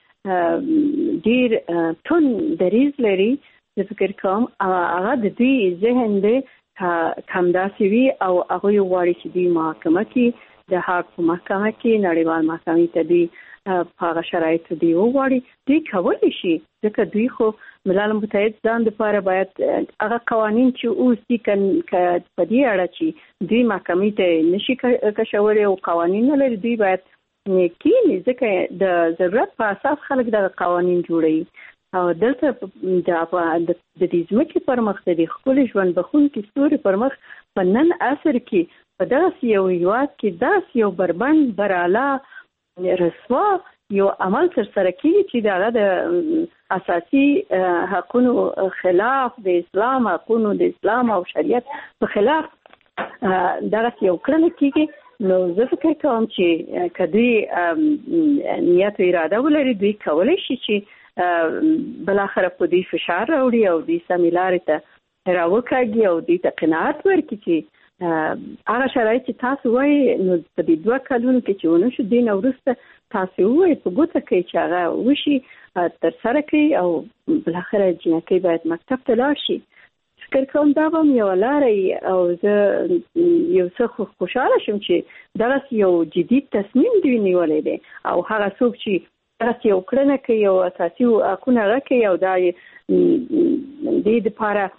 چې ډېر تون دریځ لري، زه فکر کوم هغه د دوی ذهن دی همداسې وي او هغوی غواړي چې دوی محاکمه کړي، د حق په محکمه کې نړیوال محکمې ته دوی په هغه شرایطو دوی وغواړي. دوی کولی شي، ځکه دوی خو ملل متحد ځان دپاره باید هغه قوانین چې اوس دي که په دې اړه چې دوی محکمې ته نشي کشولی او قوانین نه لري، دوی باید کینی، ځکه د ضرورت په اساس خلک دغه قوانین جوړوي. او دلته د دې ځمکې پر مخ د دې ښکلي ژوند بخونکي ستوري پر مخ په نن عصر کې په داسې یو هېواد کې داسې یو بربند براله رسوا یو عمل ترسره کېږي چې د هغه د اساسي حقونو خلاف، د اسلام حقونو، د اسلام او شریعت په خلاف دغه یو کړنه کیږي نو زه فکر کوم چې کدی نیت او اراده ولري دوی کولای شي چې بل اخر په دې فشار راوړي او دې سمیلارې ته راوکاږي او دې ته قناعت ورکړي چې هغه شرایط چې تاسو وایي نو په دې دوه کلونو کې چې ونه شو دین وروسته تاسو وایي په ګوته کې چې هغه وشي تر سره کوي او بل اخر جنکې باید مکتب ته لاړ شي. فکر کوم دا هم یو لارې او زه یو څه خوشاله شم چې دغه یو جدید تصمیم دوی نیولی دی او هغه څوک چې دغه یو کړنه کوي او اساسي حقونه راکوي او دا دې دپاره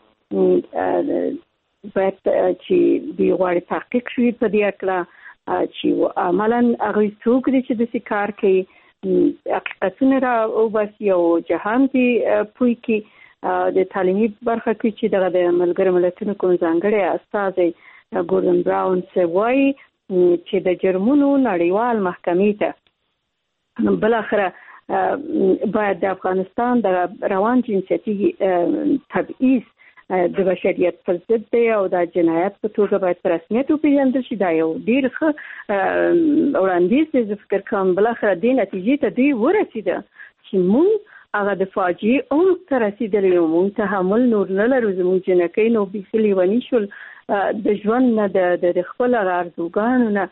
باید چې دوی غواړي تحقیق شوي په دې هکله چې عملا هغوی څوک دي چې داسې کار کوي حقیقتونه را وباسي او جهان دې پوه کړي د تعلیمي برخه کې چې دغه د ملګرو ملتونو کوم ځانګړی استازی ګوردن براون څه وایي چې د جرمونو نړیوال محکمې ته بل اخره باید د افغانستان د روان جنسیتي تبعیض د بشریت پر ضد دی او د جنایت په توګه باید په رسمیت وپېژندل شي. دا یو ډېر ښه وړاندیز دی. زه فکر کوم بل اخره دې نتیجې ته دوی ورسېده چې موږ هغه د فاجعې عمق ته رسېدلی یو. موږ تحمل نور نه لرو. زموږ جنکۍ نو بیخي لیوني شول د ژوند نه د خپل هغه ارزوګانو نه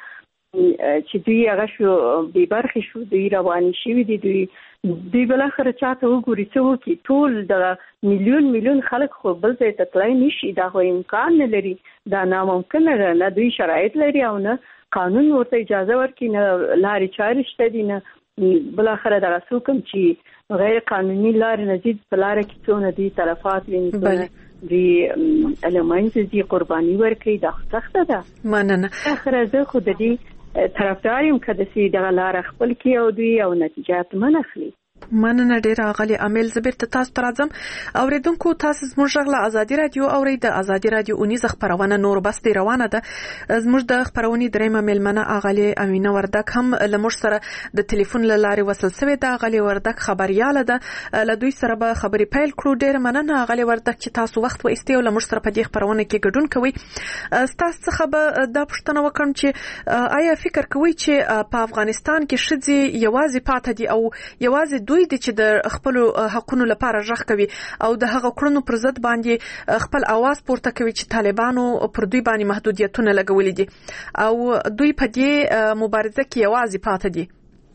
چې دوی هغه شو بې برخې شو، دوی روانې شوي دي. دوی دوی بالاخره چاته وګوري څه وکړي. ټول د میلیون میلیون خلک خو بل ځای ته تللی نه شي. دا خو امکان نه لري. دا ناممکنه ده. نه دوی شرایط لري او نه قانون ورته اجازه ورکړي، نه لارې چارې شته دي، نه بالاخره دغه څوک هم چې غیر قانوني لارې نه ځي په لاره کې څونه دي تلفات ویني، دوی المنځ دي قرباني ورکوي. دا سخته ده. مننه. اخره زه خو د دې طرفدار یم که داسې دغه لاره خپل کړي او دوی او نتیجات من اخلي. مننه ډیره اغلی عامل. زه بیرته تاسو ته راځم. اوریدونکو تاسو زموږ غږ له ازادي رادیو اورئ. د ازادي رادیو اونیزه خپرونه نور بس دی روانه ده. زموږ د خپرونې دریمه میلمنه اغلی امینه وردک هم له موږ سره د ټلیفون له لارې وصل شوې ده. اغلی وردک خبرياله ده. له دوی سره به خبرې پیل کړو. ډیره مننه اغلی وردک چې تاسو وخت وایستئ او له موږ سره په دې خپرونه کې ګډون کوئ. تاسو څخه به دا پوښتنه وکړم چې آیا فکر کوئ چې په افغانستان کې ښځې یوازې پاتې دي او یوازې دوی دي چې د خپل حقونو لپاره ژغ کوي او د هغه کړنو پر ضد باندې خپل आवाज پورته کوي چې طالبانو پر دوی باندې محدودیتونه لګولي دي او دوی په دې مبارزه کې یوازې پاتې دي؟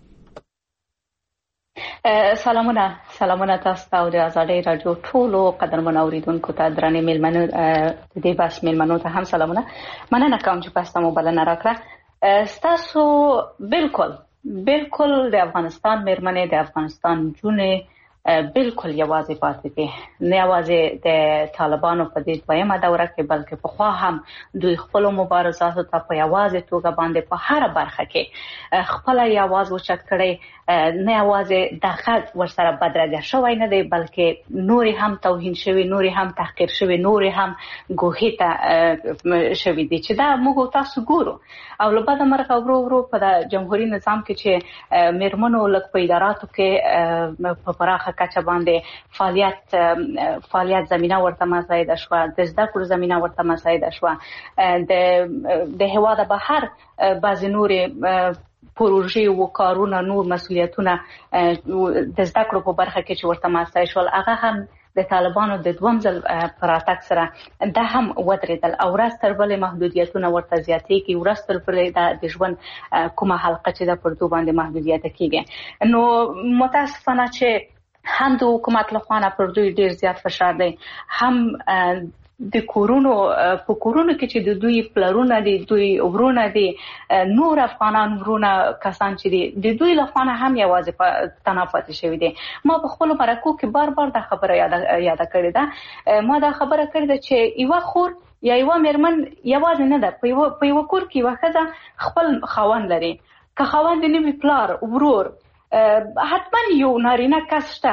سلامونه سلامونه تاسو ته او د ازادي رادیو ټولو قدرمن اوریدونکو ته درنې میلمنو د دې بس میلمنو ته هم سلامونه. مننه کوم چې تاسو ته بلنه راکړه. تاسو بالکل بالکل د افغانستان میرمنې د افغانستان جونې بالکل یوازې پاتې دي. نه یوازې د طالبانو په دې دویمه دوره کې بلکې پخوا هم دوی خپل مبارزاتو ته په یوازې توګه باندې په هر برخه کې خپل یواز وچت کړي. نه یوازې د غږ ورسره بدرګه شوی نه دی بلکې نوري هم توهین شوی، نوري هم تحقیر شوی، نوري هم ګوهې ته شوی دي چې دا موږ تاسو ګورو. او له بعد مرغه ورو ورو په جمهوریت نظام کې چې میرمنو لږ په اداراتو کې په پراخه کچه باندې فعالیت فعالیت زمينه ورته مساعده شو، د زده کړو زمينه ورته مساعده شو. د د هواد بهر بعض نورې پروژې او کارونه نور مسؤلیتونه د زده کړو په برخه کې چې ورته مساعده شول هغه هم د طالبانو د دوم ځل پراتک سره دا هم ودرېدل او راستر بل محدودیتونه ورته زیاتېږي. ورستر بل د ژوند کومه حلقه چې د پردو باندې محدودیت کېږي. نو متاسفانه چې هم د حکومت له خوا پر دوی ډیر زیات فشار دی، هم د کورونو په کورونو کې چې د دوی پلرونه دي، دوی ورونه دي، نور افغانان ورونه کسان چې دي د دوی له خوا هم یوازې تنافات شوی دي. ما په خپل مرکو کې بار بار دا خبره یاد یاد کړې ده. ما دا خبره کړې ده چې یو خور یا یو میرمن یوازې نه ده، په یو په یو کور کې یو ښځه خپل خاوند لري. که خاوند نه وي پلار ورور حتما یو نارینه کس شته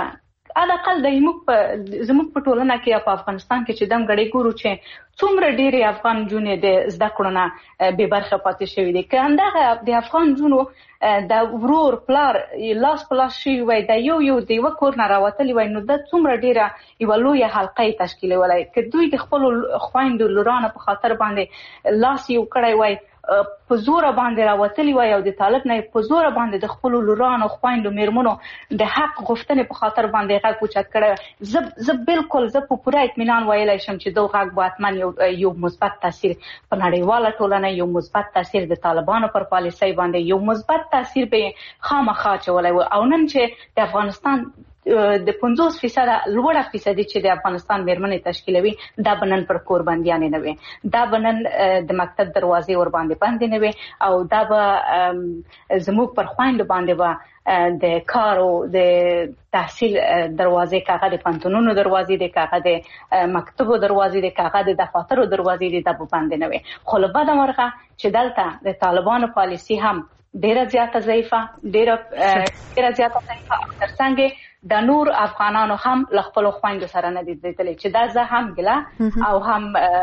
علاقل د زموږ په زموږ په ټولنه کې په افغانستان کې چې دم غړي ګورو چې څومره ډېری افغان جونې د زده کړو نه بې برخه پاتې شوي دي. که همدغه د افغان جونو د ورور پلار لاس په لاس شوي وای د یو یو د یوه کور نه راوتلي وای نو دا څومره ډېره یوه لویه حلقه یې تشکیلولی. که دوی د خپلو خویندو لورانو په خاطر باندې لاس یو کړی وای په زوره باندې راوتلی وای او د طالب نه په زوره باندې د خپلو لورانو خویندو میرمنو د حق غوښتنې په خاطر باندې غږ اوچت کړی. زه زه بالکل زه په پوره اطمینان ویلی شم چې دغه غږ به حتما یو یو مثبت تاثیر په نړیواله ټولنه، یو مثبت تاثیر د طالبانو پر پالیسۍ باندې، یو مثبت تاثیر به خامخا اچولی و. او نن چې د افغانستان د پنځوس فیصده لوړه فیصدي چې د افغانستان میرمنې تشکیلوي دا به نن پر کور بندیانې نه وي، دا به نن د مکتب دروازې ور باندې بندې نه وي او دا به زموږ پر خویندو باندې به د کار او د تحصیل دروازې کاغه د پنتونونو دروازې د کاغه د مکتبو دروازې د کاغه د دفاترو دروازې د به بندې نه وي. خو له بده مرغه چې دلته د طالبانو پالیسي هم ډیره زیاته ضعیفه ډیره ډیره زیاته ضعیفه او ترڅنګ د نور افغانانو هم له خپلو خویندو سره نه دي لیدلي چې دا زه هم ګله او هم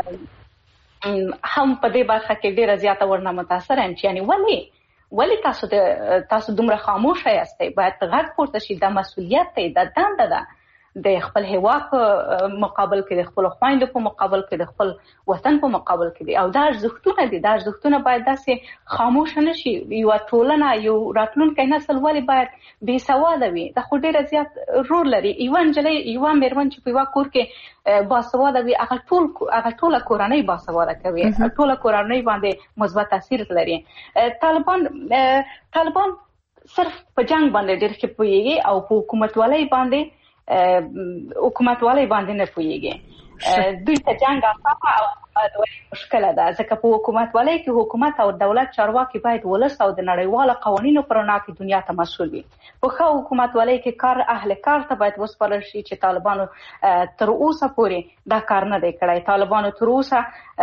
هم په دې برخه کې ډیره زیاته ورنه متاثره یم چې یعنې ولې ولې تاسو د تاسو دومره خاموشه یاستئ؟ باید غږ پورته شي. دا مسؤلیت دی، دا دنده ده د خپل هیواد په مقابل کې، د خپل خویندو په مقابل کې، د خپل وطن په مقابل کې دي او دا ارزښتونه دي. دا ارزښتونه باید داسې خاموشه نه شي. یوه ټولنه یو راتلونکی نسل ولې باید بې سواده وي؟ دا خو ډېره زیات رول لري. یوه نجلۍ یوه مېرمن چې په یوه کور کې باسواده وي هغه ټول هغه ټوله کورنۍ باسواده کوي، ټوله کورنۍ باندې مثبت تاثیر لري. طالبان طالبان صرف په جنګ باندې ډېر ښه پوهېږي او په حکومتوالۍ باندې حکومتوالۍ باندې نه پوهېږي. دوی ته جنګ اسانه او حکومتوالۍ مشکله ده ځکه په حکومتوالۍ کې حکومت او دولت چارواکي باید ولس او د نړیوالو قوانینو پر رڼا کې دنیا ته مسؤل وي. په ښه حکومتوالۍ کې کار اهل کار ته باید وسپارل شي چې طالبانو تر اوسه پورې دا کار نه دی کړی. طالبانو تر اوسه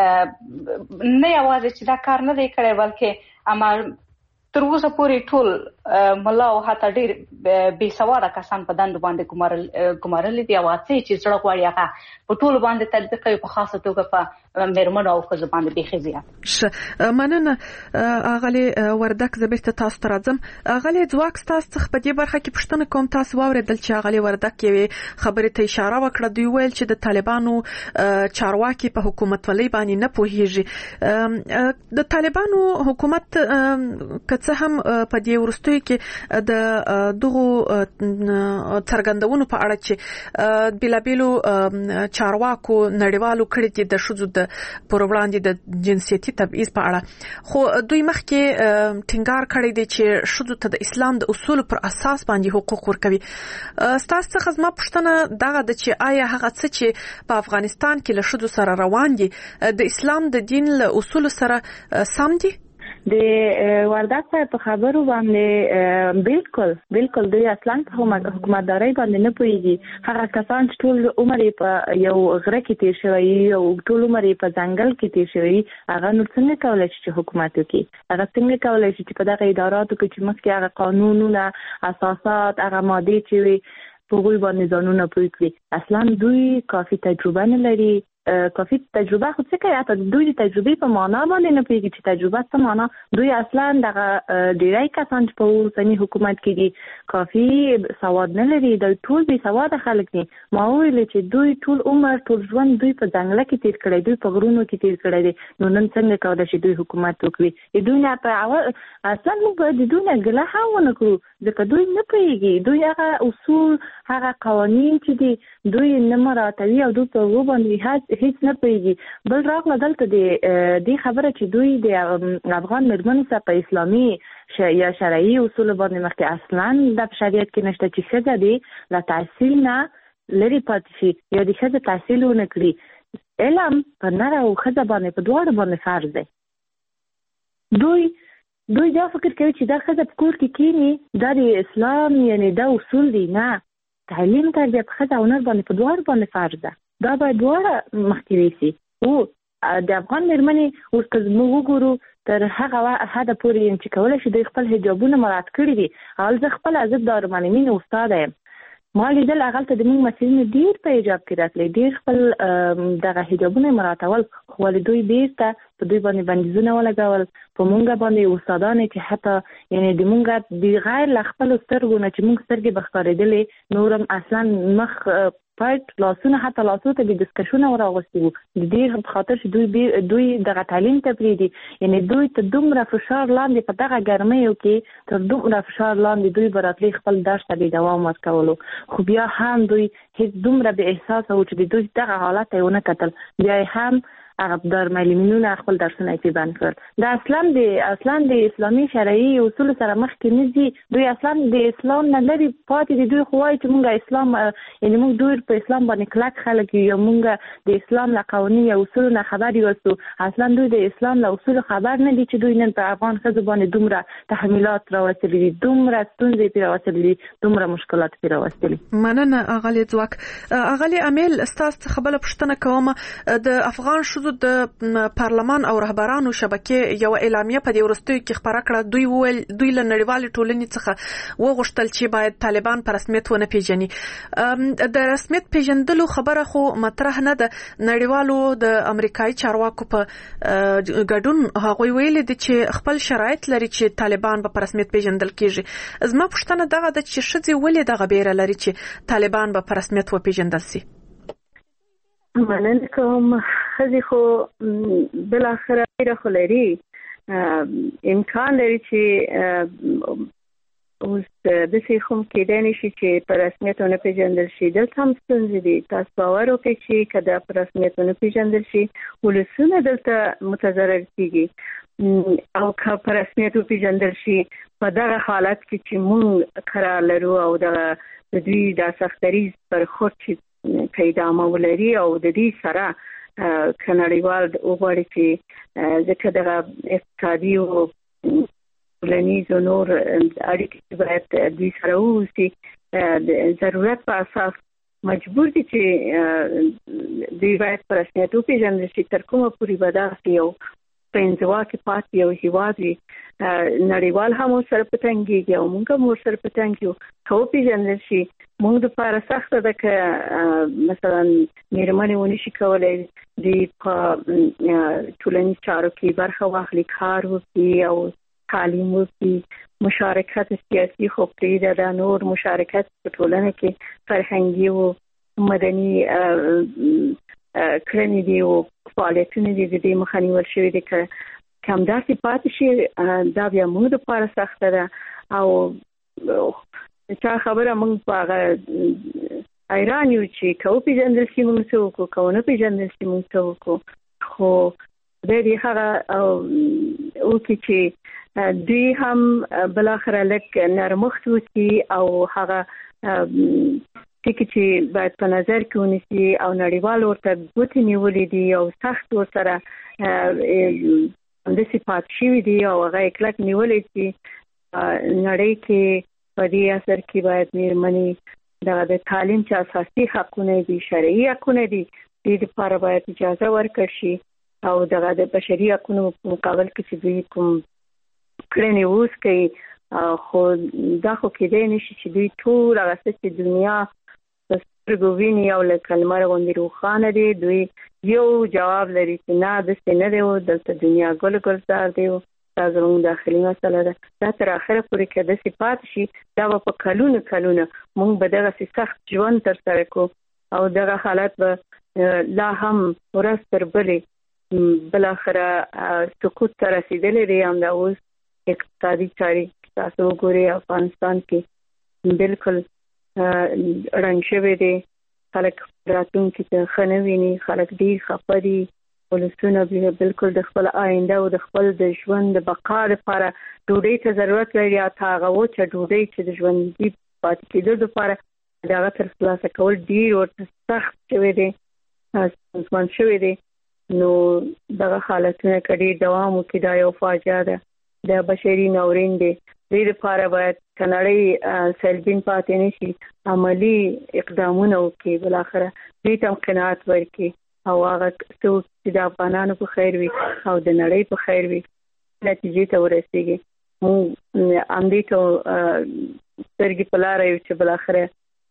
نه یوازې چې دا کار نه دی کړی بلکې اما تر اوسه پورې ټول ملا او حتی ډېر بې سواده کسان په دندو باندې ګمارلي دي او هڅې چې زړه غواړي هغه په ټولو باندې تطبیق کوي، په خاصه توګه په مېرمنو او ښځو باندې بیخي زیات. ښه مننه اغلې وردک. زه بېرته تاسو ته راځم. اغلې ځواک ستاسو څخه په دې برخه کې پوښتنه کوم. تاسو واورېدل چې اغلې وردک یوې خبرې ته اشاره وکړه. دوی ویل چې د طالبانو چارواکي په حکومتولۍ باندې نه پوهېږي. د طالبانو حکومت که څه هم په دې وروستیو کې د دغو څرګندونو په اړه چې بېلابېلو چارواکو نړیوالو کړي دي د ښځو د پر وړاندې د جنسیتي تبعیض په اړه، خو دوی مخکې ټینګار کړی دی چې ښځو ته د اسلام د اصولو پر اساس باندې حقوق ورکوي. ستاسو څخه زما پوښتنه دغه ده چې آیا هغه څه چې په افغانستان کې له ښځو سره روان دي د اسلام د دین له اصولو سره سم دي؟ د وردک صاحب په خبرو باندې بالکل بالکل دوی اصلا په حکومتدارۍ باندې نه پوهېږي. هغه کسان چې ټول عمر یې په یو غره کې تیر شوی او ټول عمر یې په ځنګل کې تیر شوی، هغه نور څنګه کولی شي چې حکومت وکړي؟ هغه څنګه کولی شي چې په دغه اداراتو کې چې مخکې هغه قانونونه اساسات هغه مادې چې وي په هغوی باندې ځانونه پوه کړي؟ اصلا دوی کافي تجربه نه لري. کافي تجربه خو څه کوي؟ حتی دوی د تجربې په معنا باندې نه پوهېږي چې تجربه څه معنا. دوی اصلا دغه ډېری کسان چې په اوسني حکومت کې دي کافي سواد نه لري. دوی ټول بې سواده خلک دي. ما وویل چې دوی ټول عمر ټول ژوند دوی په ځنګله کې تېر کړی، دوی په غرونو کې تېر کړی دی. نو نن څنګه کولی شي دوی حکومت وکړي؟ د دوی نه په اصلا موږ باید د دوی نه ګله هم ونه کړو ځکه دوی نه پوهېږي. دوی هغه اصول هغه قوانین چې دي دوی نه مراعاتوي او دوی په هغو باندې هیڅ نه پوهېږي. بل راغله دلته د دې خبره چې دوی د افغان مېرمنو سره په اسلامي یا شرعي اصولو باندې مخکې اصلا د شریعت کې نشته چې ښځه دې له تحصیل نه لرې پاتې شي یا د ښځه تحصیل ونه کړي. علم په نر او ښځه باندې په دواړو باندې فرض دی. دوی دوی دا فکر کوي چې دا ښځه په کور کې کښېني دا د اسلام یعنې دا اصول دي. نه، تعلیم تربیه په ښځه او نر باندې په دواړو باندې فرض ده. دا باید دواړه مخکې ویسي. او د افغان مېرمنې اوس که موږ وګورو تر هغه حده پورې یم چې کولی شي دوی خپل حجابونه مراعات کړي دي. اول زه خپله زه د دارالمعلمین استاده یم ما لیدل هغه ته د موږ مسلمانانو ډیر په حجاب کې راتلي، ډیر خپل دغه حجابونه مراتول، خو دوی بیرته په دوی باندې بندیزونه ولګول، په موږ باندې استادان چې حتی یعنی د موږ د غیر ل خپل سترګو نه چې موږ سترګې بخارېدلې نورم اصلا مخ پټ لاسونه حتی لاسو ته د ډسکشن وراغستي وو د دې خاطر چې دوی دوی دغه تعلیم ته پریدي، یعنی دوی ته دومره فشار لاندې په دغه ګرمیو کې تر دومره فشار لاندې دوی براتلی خپل درس ته دوام ورکولو، خو بیا هم دوی هیڅ دومره به احساس او چې دوی دغه حالت یې ونه کتل، بیا هم هغه در معلمینونه خپل درسونه یې بند کړ. د اسلام د اصلا د اسلامي شرعي اصول سره مخ کې نه دي، دوی اصلا د اسلام نه لري پاتې دي، دوی خوای چې موږ اسلام یعنی موږ دوی په اسلام باندې کلک خلک یو، موږ د اسلام له قوانین او اصول نه خبر یو، اصلا دوی د اسلام له اصول خبر نه دي چې دوی نن په افغان ښځو باندې دومره تحمیلات راوستلي دي، دومره ستونزې پرې راوستلي دي، دومره مشکلات پرې راوستلي. مننه اغلی ځواک. اغلی امیل ستاسو خبره پوښتنه کوم، د افغان شو د پارلمان او رهبرانو شبکې یو اعلامیه په دې ورستیو کې خبره کړه، دوی وویل دوی له نړیوال ټولنې څخه وغوښتل چې باید طالبان په رسمیت ونه پیژني. د رسمیت پیژندلو خبره خو مطرح نه ده، نړیوالو د امریکایي چارواکو په ګډون هغوی ویلي دي چې خپل شرایط لري چې طالبان په رسمیت پیژندل کیږي. زما پوښتنه دغه ده چې ښځې ولې دغه بیره لري چې طالبان په رسمیت وپیژندل شي؟ مننه کوم. ښځې خو بل اخره بیره خو لري، امکان لري چې اوس داسې هم کېدای نه شي چې په رسمیت ونه پیژندل شي. دلته هم ستونزې دي، تاسو باور وکړئ چې که دا په رسمیت ونه پیژندل شي ولسونه دلته متضرر کېږي، او که په رسمیت وپیژندل شي په دغه حالت کې چې موږ قرار لرو او دغه د دوی دا سختریز پر خود چې پیدامه ولري او د دې سره که نړیوال وغواړي چې ځکه دغه اقتصادي او ټولنیز او نور اړیکې باید دوی سره واوسي، د ضرورت په اساس مجبور دي چې دوی باید په رسمیت وپیژندل شي. تر کومه پورې به دغسې یو په انزوا کې پاتې یو هېواد وي، نړیوال هم ورسره په تنګېږي او موږ هم ورسره په تنګ یو. که وپیژندل شي موږ دپاره سخته ده که مثلا مېرمنې ونه شي کولی دوی په ټولنیز چارو کې برخه واخلي، کار وکړي او تعلیم وکړي، مشارکت سیاسي خو پرېږده، دا نور مشارکت په ټولنه کې فرهنګي او مدني کړنې دي او فعالیتونه دي، د دې مخه نیول شوي دي. که همداسې پاتې شي دا بیا موږ دپاره سخته ده. او چا خبره موږ په هغه حیران یو چې که وپېژندل شي موږ څه وکړو، که ونه پېژندل شي موږ څه وکړو. خو خدای دې هغه وکړي چې دوی هم بالاخره لږ نرمښت وکړي او هغه ټکي چې باید په نظر کې ونیسي او نړیوال ورته ګوتې نیولې دي او سخت ورسره همداسې پاتې شوي دي او هغه یې کلک نیولې چې نړۍ کې په دې اثر کې باید مېرمنې دغه د تعلیم چې اساسي حقونه دي، شرعي حقونه دي، دې لپاره باید اجازه ورکړل شي او دغه د بشري حقونو په مقابل کې چې دوی کوم کړنې اوس کوي. خو دا خو کېدای نه شي چې دوی ټول هغه څه چې دنیا په سترګو ویني او لکه لمر غوندې روښانه دي، دوی یو جواب لري چې نه داسې نه دی، دلته دنیا ګل ګلزار دی، دا زموږ داخلي مسله ده. دا تر اخره پورې که داسې پاتې شي دا به په کلونه کلونه موږ به دغسې سخت ژوند ترسره کړو او دغه حالت به لا هم ورځ تر بلې بالاخره سقوط ته رسېدلی دی. همدا اوس اقتصادي چارې تاسو وګورئ افغانستان کې بالکل ړنګ شوی دی، خلک راتلونکي ته ښه نه ویني، خلک ډېر خفه دي، ولسونه بالکل د خپل آینده او د خپل د ژوند د بقا لپاره ډوډۍ ته ضرورت لري، حتی هغه وچه ډوډۍ چې د ژوندي پاتې کېدو لپاره د هغه ترلاسه کول ډېر ورته سخت شوی دی، ستونزمن شوی دی. نو دغه حالتونه که ډېر دوام وکړي دا یو فاجعه ده، دا بشري ناورین دی. دې لپاره باید که نړۍ سلبین پاتې نه شي، عملي اقدامونه وکړي، بالاخره دوی ته هم قناعت ورکړي او هغه څوک چې د افغانانو په خیر وي او د نړۍ په خیر وي نتیجې ته ورسېږي. موږ همدې ته سترګې په لاره یو چې بالاخره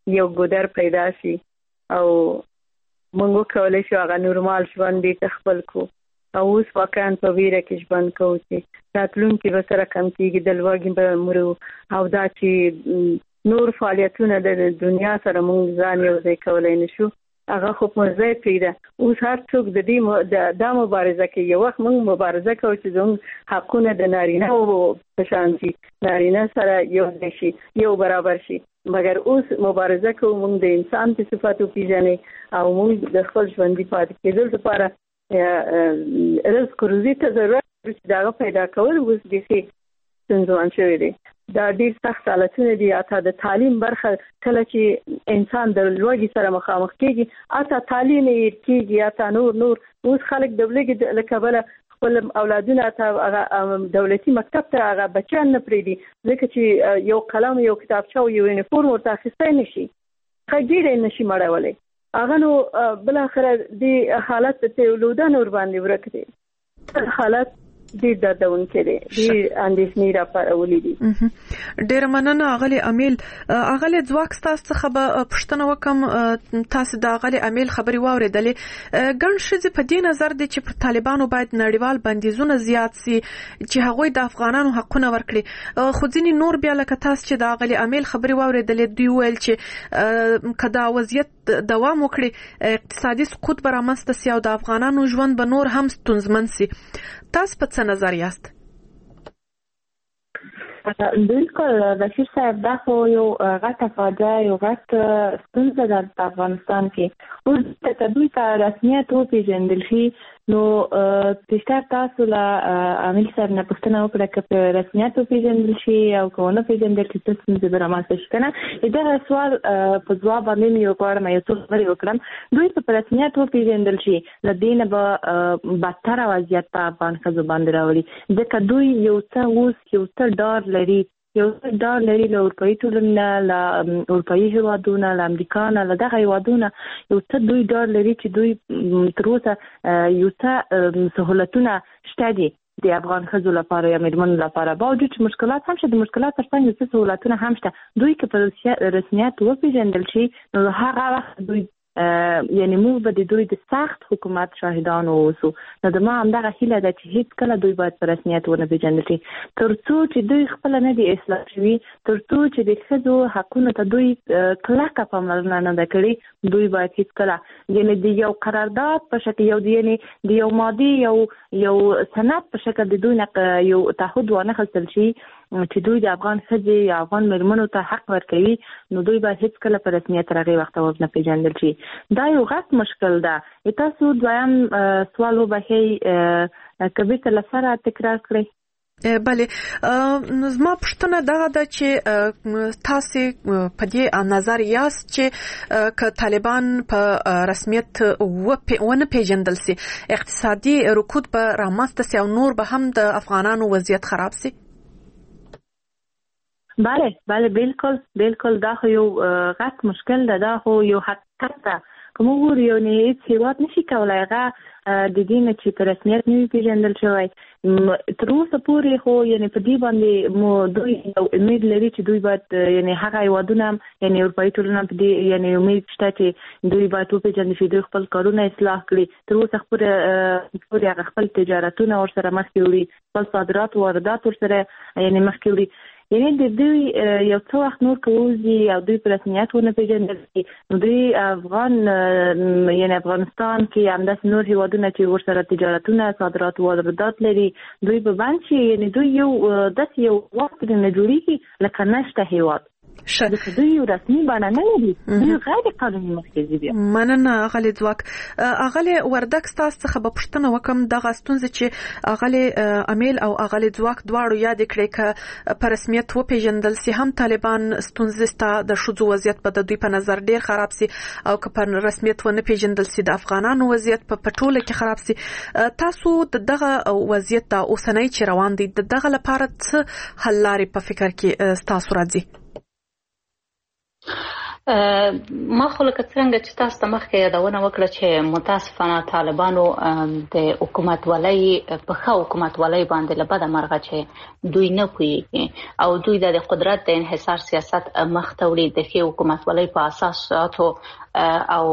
یو ګودر پیدا شي او موږ کولای شو هغه نورمال ژوند دې خپل کو او اوس واقعا په ویره کې ژوند کوو چې راتلونکي به سره کم کېږي د لوږې به مرو او دا چې نور فعالیتونه د دنیا سره موږ ځان یو ځای کولی نه شو هغه خو په ځای پرېږده اوس هر څوک د دې دا مبارزه کوي یو وخت موږ مبارزه کوو چې زموږ حقونه د نارینه په شان شي نارینه سره یو ځای شي یو برابر شي مګر اوس مبارزه کوو موږ د انسان په صفاتو پیژنې او موږ د خپل ژوندي پاتې کېدل لپاره رزق روزي ته ضرورت چې دا پیدا کول اوس بیخي ستونزمن شوی دی دا ډېر سخت حالتونه دي اته د تعلیم برخه کله چې انسان د لوږې سره مخامخ کېږي اته تعلیم یې کېږي اته نور نور اوس خلک د لوږې له کبله خپل اولادونه ته دولتي مکتب ته هغه بچیان نه پرېږدي ځکه چې یو قلم یو کتابچه او یو یونیفورم ورته اخیستی نه شي ښه نه شي مړولی هغه نو بل اخره دی حالت ته ولودان ور باندې ورک دي حالت ډیر دردونکې دي ډیر اندېښنې راپارولې دي ډیر مننه اغلی امیل اغلی ځواک تاسو څخه به پښتنه وکم تاسو د اغلی امیل خبري واوریدلې ګڼ شذ په دې نظر دي چې پر طالبانو باید نړیوال بندیزونه زیات سي چې هغوی د افغانانو حقونه ورکړي خو ځینې نور بیا لکه تاسو چې د اغلی امیل خبري واوریدلې دوی ویل چې کدا وضعیت دوام وکړي اقتصادي سقوط به رامنځته سي او د افغانانو ژوند به نور هم ستونزمن سي تاسو په څه نظر یاست؟ بالکل بشیر صاحب دا خو یو غټه فاجعه یو غټ ستونزه ده په افغانستان کې اوس که دوی ته رسمیت وپېژندل شي نو بیشتر تاسو له عامل صاحب نه پوښتنه وکړه که په رسمیت وپېژندل شي او که ونه پېژندل شي څه ستونزې به رامنځته شي که نه دغه سوال په ځواب باندې مې وغواړم یو څو خبرې وکړم دوی که په رسمیت وپېژندل شي له دې نه به بدتره وضعیت په افغان ښځو باندې راولي ځکه دوی یو څه اوس یو څه ډار لري یو څه ډار لري له اروپایي ټولنې نه له اروپایي هېوادونه له امریکا نه له دغه هېوادونه یو څه دوی ډار لري چې دوی تر اوسه یو څه سهولتونه شته دي د افغان ښځو لپاره یا میرمنو لپاره باوجود چې مشکلات هم شته د مشکلات ترڅنګ یو څه سهولتونه هم شته دوی که په رسمیت وپېژندل شي نو هغه وخت دوی یعنی موږ به د دوی د سخت حکومت شاهدان اوسو نو د ما همدغه هیله ده چې هیڅ کله دوی باید په رسمیت ونه پېژندل شي تر څو چې دوی خپله نه دي اصلاح شوي تر څو چې د ښځو حقونو ته دوی کلکه پاملرنه نه ده کړې دوی باید هیڅ کله یعنی د یو قرارداد په شکل یو یعنی د یو مادي یو یو سند په شکل د دوی نه یو تعهد وانخیستل شي چې دوی د افغان ښځې یا افغان میرمنو ته حق ورکوي نو دوی باید هیڅ کله په رسمیت تر هغې وخته ونه پېژندل شي دا یو غټ مشکل ده تاسو دویم سوال وبښئ که بیرته له سره تکرار کړئ بله زما پوښتنه دغه ده چې تاسو په دې نظر یاست چې که طالبان په رسمیت ونه پېژندل سي اقتصادي رکود به رامنځته سي او نور به هم د افغانانو وضعیت خراب سي بله بله بالکل بالکل دا خو یو غټ مشکل ده دا خو یو حقیقت ده که موږ وګورو یو نه هېڅ هېواد نشي کولی هغه د دې نه چې په رسمیت نه وي پېژندل شوی تر اوسه پورې خو یعنې په دې باندې مو دوی یو امید لري چې دوی باید یعنې هغه هېوادونه هم یعنې اروپایي ټولنه په دې یعنې امید شته چې دوی باید وپېژندل شي دوی خپل کارونه اصلاح کړي تر اوسه پورې هغه خپل تجارتونه ورسره مخکې وړي خپل صادرات واردات ورسره یعنې مخکې وړي یعنی د دوی یو څه وخت نور کوزي او دوی په رسمیت ونه پېژندل شي نو دوی افغان یعنی افغانستان کې همداسې نور هېوادونه چې ورسره تجارتونه صادرات واردات لري دوی به بند شي یعنی دوی یو داسې یو وخت پرې نه جوړېږي لکه نشته هېواد ځکه دوی یو رسمي بڼه نه لري دوی غیر قانوني مرکزي دي مننه اغلی ځواک اغلی وردک ستاسو څخه به پوښتنه وکړم دغه ستونزې چې اغلی امیل او اغلی ځواک دواړو یاد کړئ که په رسمیت وپېژندل سي هم طالبان ستونزې ستا د ښځو وضعیت به د دوی په نظر ډیر خراب سي او که په رسمیت ونه پېژندل سي د افغانانو وضعیت په ټوله کې خراب سي تاسو د دغه وضعیت د اوسنۍ چې روان دی د دغه لپاره څه حل لارې په فکر کې ستاسو راځي ما خو لکه څنګه چې تاسو ته مخکې یادونه وکړه چې متاسفانه طالبانو د حکومت ولای په ښه حکومت ولای باندې له بده مرغه چې دوی نه پوهېږي او دوی د قدرت د انحصار سیاست مخ ته وړي د ښې حکومت ولای په اساساتو او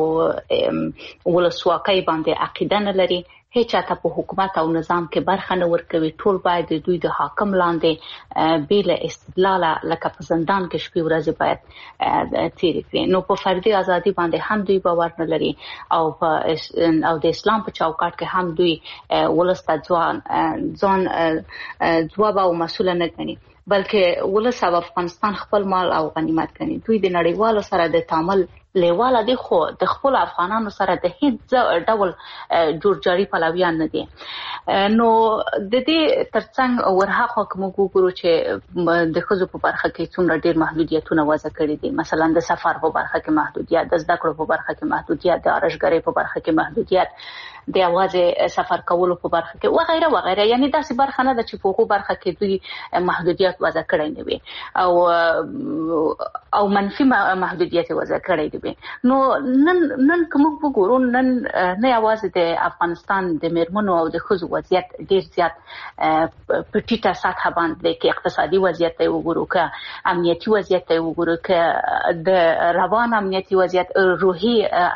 ولسواکۍ باندې عقیده نه لري. هیڅ چاته په حکومت او نظام کې برخه نه ورکوي. ټول باید د دوی د حاکم لاندې بې له استدلاله لکه په زندان کې شپې ورځې باید تېرې کړي. نو په فردي ازادي باندې هم دوی باور نه لري او په او د اسلام په چوکاټ کې هم دوی ولس ته ځوان ځوان ځواب او مسؤل نه ګڼي، بلکې ولس او افغانستان خپل مال او غنیمت ګڼي. دوی د نړیوالو سره د تعامل لیواله دي، خو د خپل افغانانو سره د هیڅ ډول جوړجاړي پلویان نه دي. نو د دې ترڅنګ ورهاخوا که موږ وګورو چې د ښځو په برخه کې څومره ډېر محدودیتونه وضع کړي دي، مثلا د سفر په برخه کې محدودیت، د زده کړو په برخه کې محدودیت، د ارشګرۍ په برخه کې محدودیت، د یوازې سفر کولو په برخه کې وغیره وغیره. یعنی داسې برخه نه ده چې په هغو برخه کې دوی محدودیت وضع کړی نه وي او او منفي محدودیت وضع کړی دی. نو نن نن کوم وګورو، نن نه یوازې د افغانستان د میرمنو او د ښځو وضعیت ډیر زیات په ټیټه سطحه باندې کې اقتصادي وضعیت ته وګورو، که امنیتي وضعیت ته وګورو، که د روان امنیتي وضعیت، روحي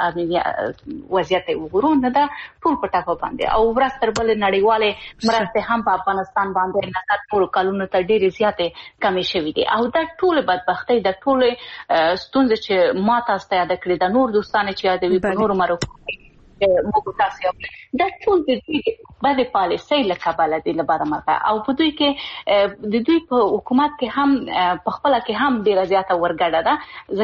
وضعیت ته وګورو، نه دا ټول په ټاپه باندې او ورځ تر بلې نړیوالې مرستې هم په افغانستان باندې نظر ټولو کلونو ته ډېرې زیاتې کمې شوي دي. او دا ټولې بدبختۍ، دا ټولې ستونزې چې ما تاسو ته یاده کړې، د نور دوستانو چې یادوي په نورو مرکو موږ تاسو یو دا ټول د دوی باندې پالیسۍ له کبله دي له بده مرغه. او په دوی کې د دوی په حکومت کې هم په خپله کې هم ډېره زیاته ورګډه ده،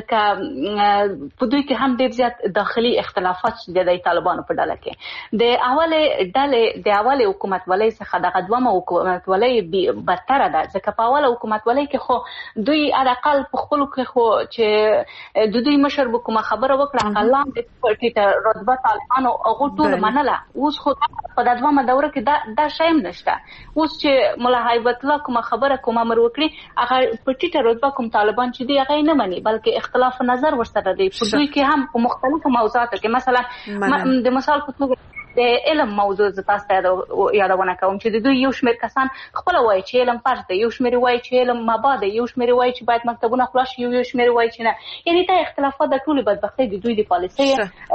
ځکه په دوی کې هم ډېر زیات داخلي اختلافات چې د طالبانو په ډله کې د اولې ډلې د اولې حکومت ولۍ څخه دغه دومه حکومت ولۍ بدتره ده، ځکه په اوله حکومت ولۍ کې خو دوی حداقل په خپلو کې خو چې د دوی مشر به کومه خبره وکړه هغه لاندې ټیټه رتبه طالبانو هغو ټول منله. اوس خو په دا دومه دوره کې دا دا شی هم نشته. اوس چې ملا هیبت الله کومه خبره کوم امر وکړي هغه په ټیټه رتبه کوم طالبان چې دی هغه یې نه مني، بلکې اختلاف نظر ورسره دی. په دوی کې هم په مختلفو موضوعاتو کې، مثلا د مثال په توګه د علم موضوع زه تاسو ته یادونه کوم چې د دوی یو شمېر کسان خپله وایي چې علم فرض دی، یو شمېر وایي چې علم مباح دی، یو شمېر وایي چې باید مکتبونه خلاص شي، یو شمېر وایي چې نه. یعنې دا اختلافات د ټولې بدبختۍ د دوی د پالیسۍ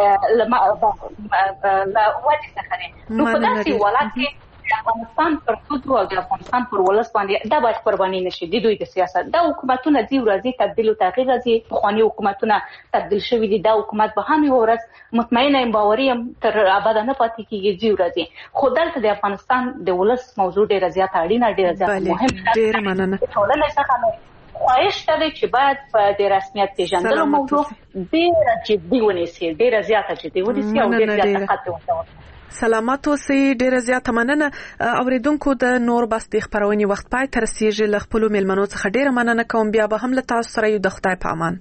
له وجې څخه دي. نو په داسې حالت کې د افغانستان پر ښځو او د افغانستان پر ولس باندې دا باید قرباني نه شي د دوی د سیاست. دا حکومتونه ځي ورځي تبدیل او تغییر راځي، پخواني حکومتونه تبدیل شوي دي، دا حکومت به هم یوه ورځ مطمئنه یم باوري یم تر ابده نه پاتې کېږي، ځي ورځي. خو دلته د افغانستان د ولس موضوع ډېره زیاته اړینه، ډېره زیاته مهمه. ډېره مننه. ټولنې څخه مې خواهش ته دی چې باید په د رسمیت پېژندلو موضوع ډېره جدي ونیسي، ډېره زیاته جدي ونیسي او ډېر زیاته خط ورته ورکړي. سلامات اوسئ. ډیره زیاته مننه. اوریدونکو د نور بس د خبرونې وخت پای تر رسیږي. له خپلو میلمنو څخه ډیره مننه کوم. بیا به هم له تاسو سره یو. د خدای په امان.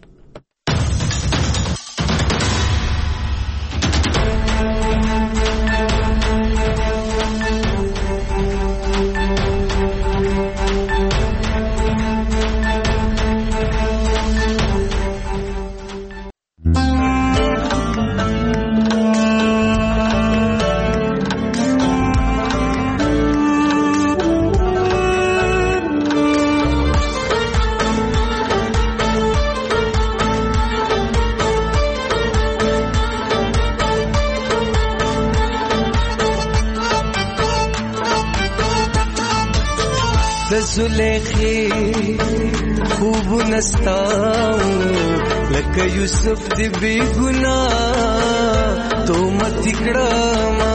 زلیخی خوب نستاؤں لکه یوسف دی بی گناہ تو مت کړما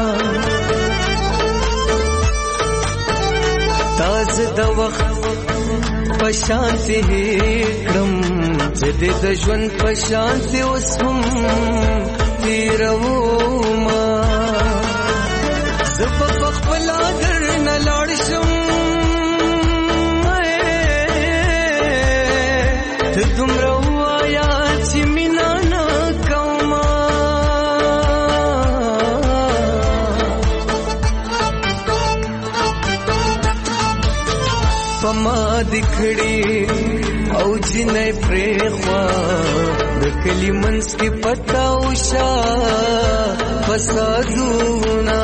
تاز د وخت پشانت هکړم زده د ژوند پشانت اوسم تیرو ما زب خپل در نه لاړ شم دومره وایا چې مینا نه کومه په ما د کړي او جنې پرېخوا د کلی منځ کې پتا وشا فسادونه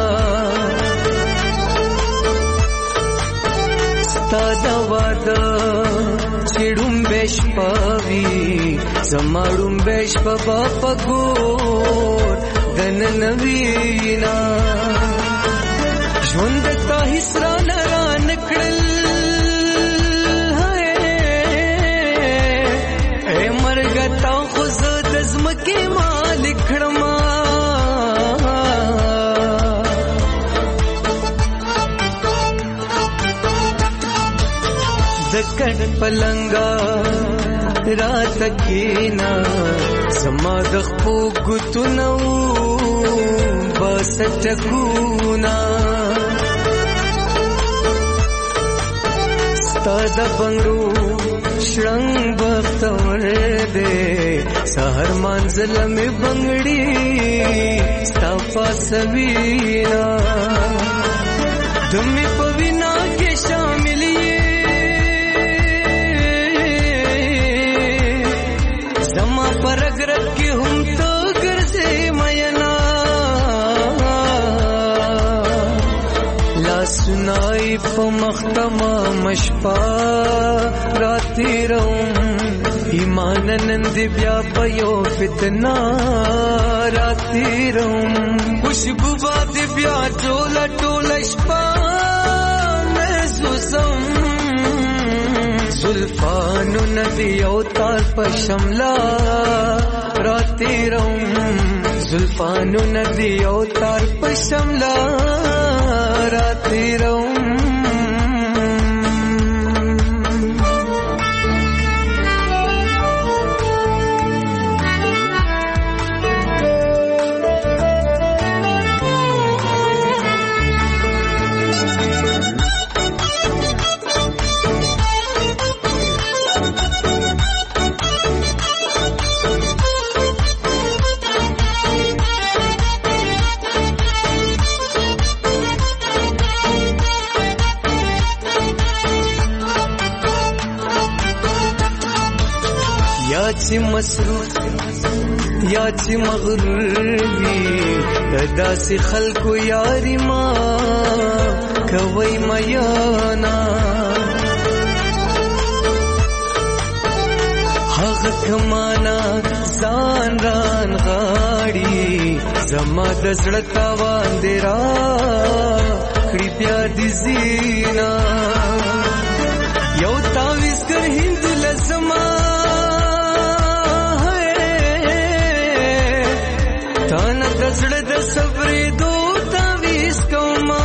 ستا د واده چې ډومبې شپاوي زما ډومبې شپه به په ګور دننه وینا ژوند تا هیڅ رانه رانه کړل اے مرګ تا خو زه د ځمکې مالک کړم د کټ پلنګا رات کینا زما د خپو ګوتونو بس ټکونا ستا د بنګړو شرنګ بختور دې سحر منزل مې بنګړي ستا پاسوینا تمې په وینا کې شامل یې زما پر اگر کې هم تو ګرځې مینا لا سنای په مختما مشپا راتی روم ایمان نند بیا پيو فتنا راتی روم خوشبو باد بیا ټوله ټوله شپه محسوسم زلفانو ندی او تار په شملا راتی روم زلفانو ندی او تار په شملا راتی روم چې مصروف یا چې مغرور وي داسې خلکو یاري ما کوي میانا هغه کمانا ځان ران غاړي زما د زړه تاوان دی را کړي بیا دي زینا یو تاویز کر هند لزما تانا دزړه د صبرې دو تاویز کوما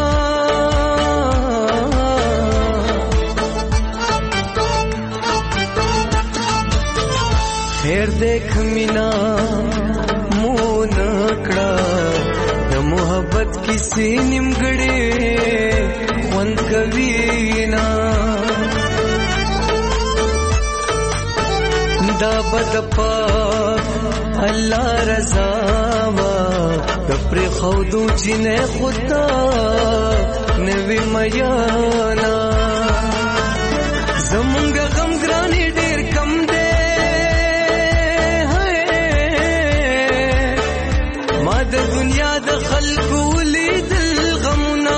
خیر دیکھ مینا مون کړه د محبت کیسې نیمګړې وان کوینا دا بد پاک الله رضا وا د پر خودو چې نه خدا نوی میانا زمونږ غم ګرانی ډیر کم دی ما د دنیا د خلکو لیدل غمنا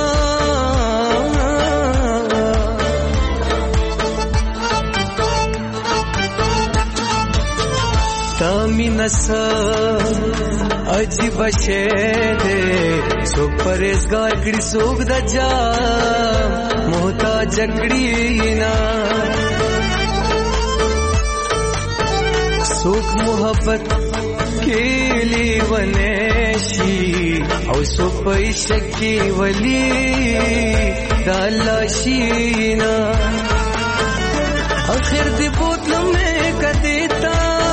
نسا عجیب شے دے سو پرہیزگار کڑی سوک دا جا محتاج کڑی نا سوک محبت کیلی ونیشی او سو پیشکی ولی دالا شینا آخر دی بوتل میں کدیتا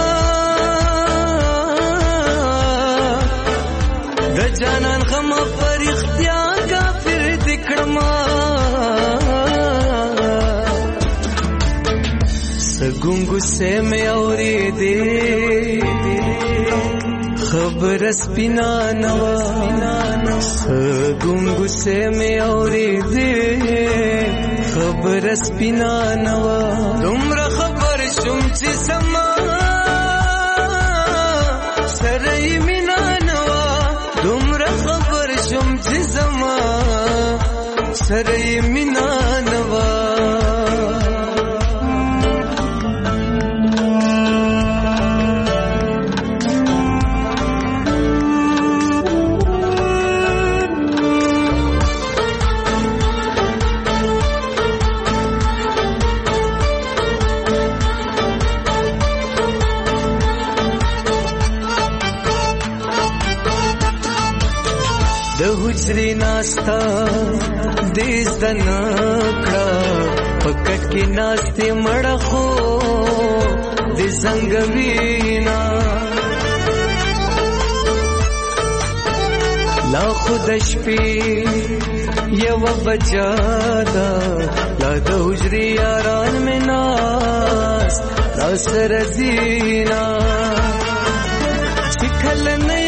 جانان غم پر اختیار کافر دکڑما سگونگو سے میں اوری دے خبر سپینا نوا سگونگو سے میں اوری دے خبر سپینا نوا تمرا خبر شم چی سما سره مینا نوا د حجري ناستا دیز د نکړه پکټ کې ناستې مړه خو د زنګوینا لا خود شپې یو بچادا لا د حجري یاران مې ناس را سره زینا چکل نه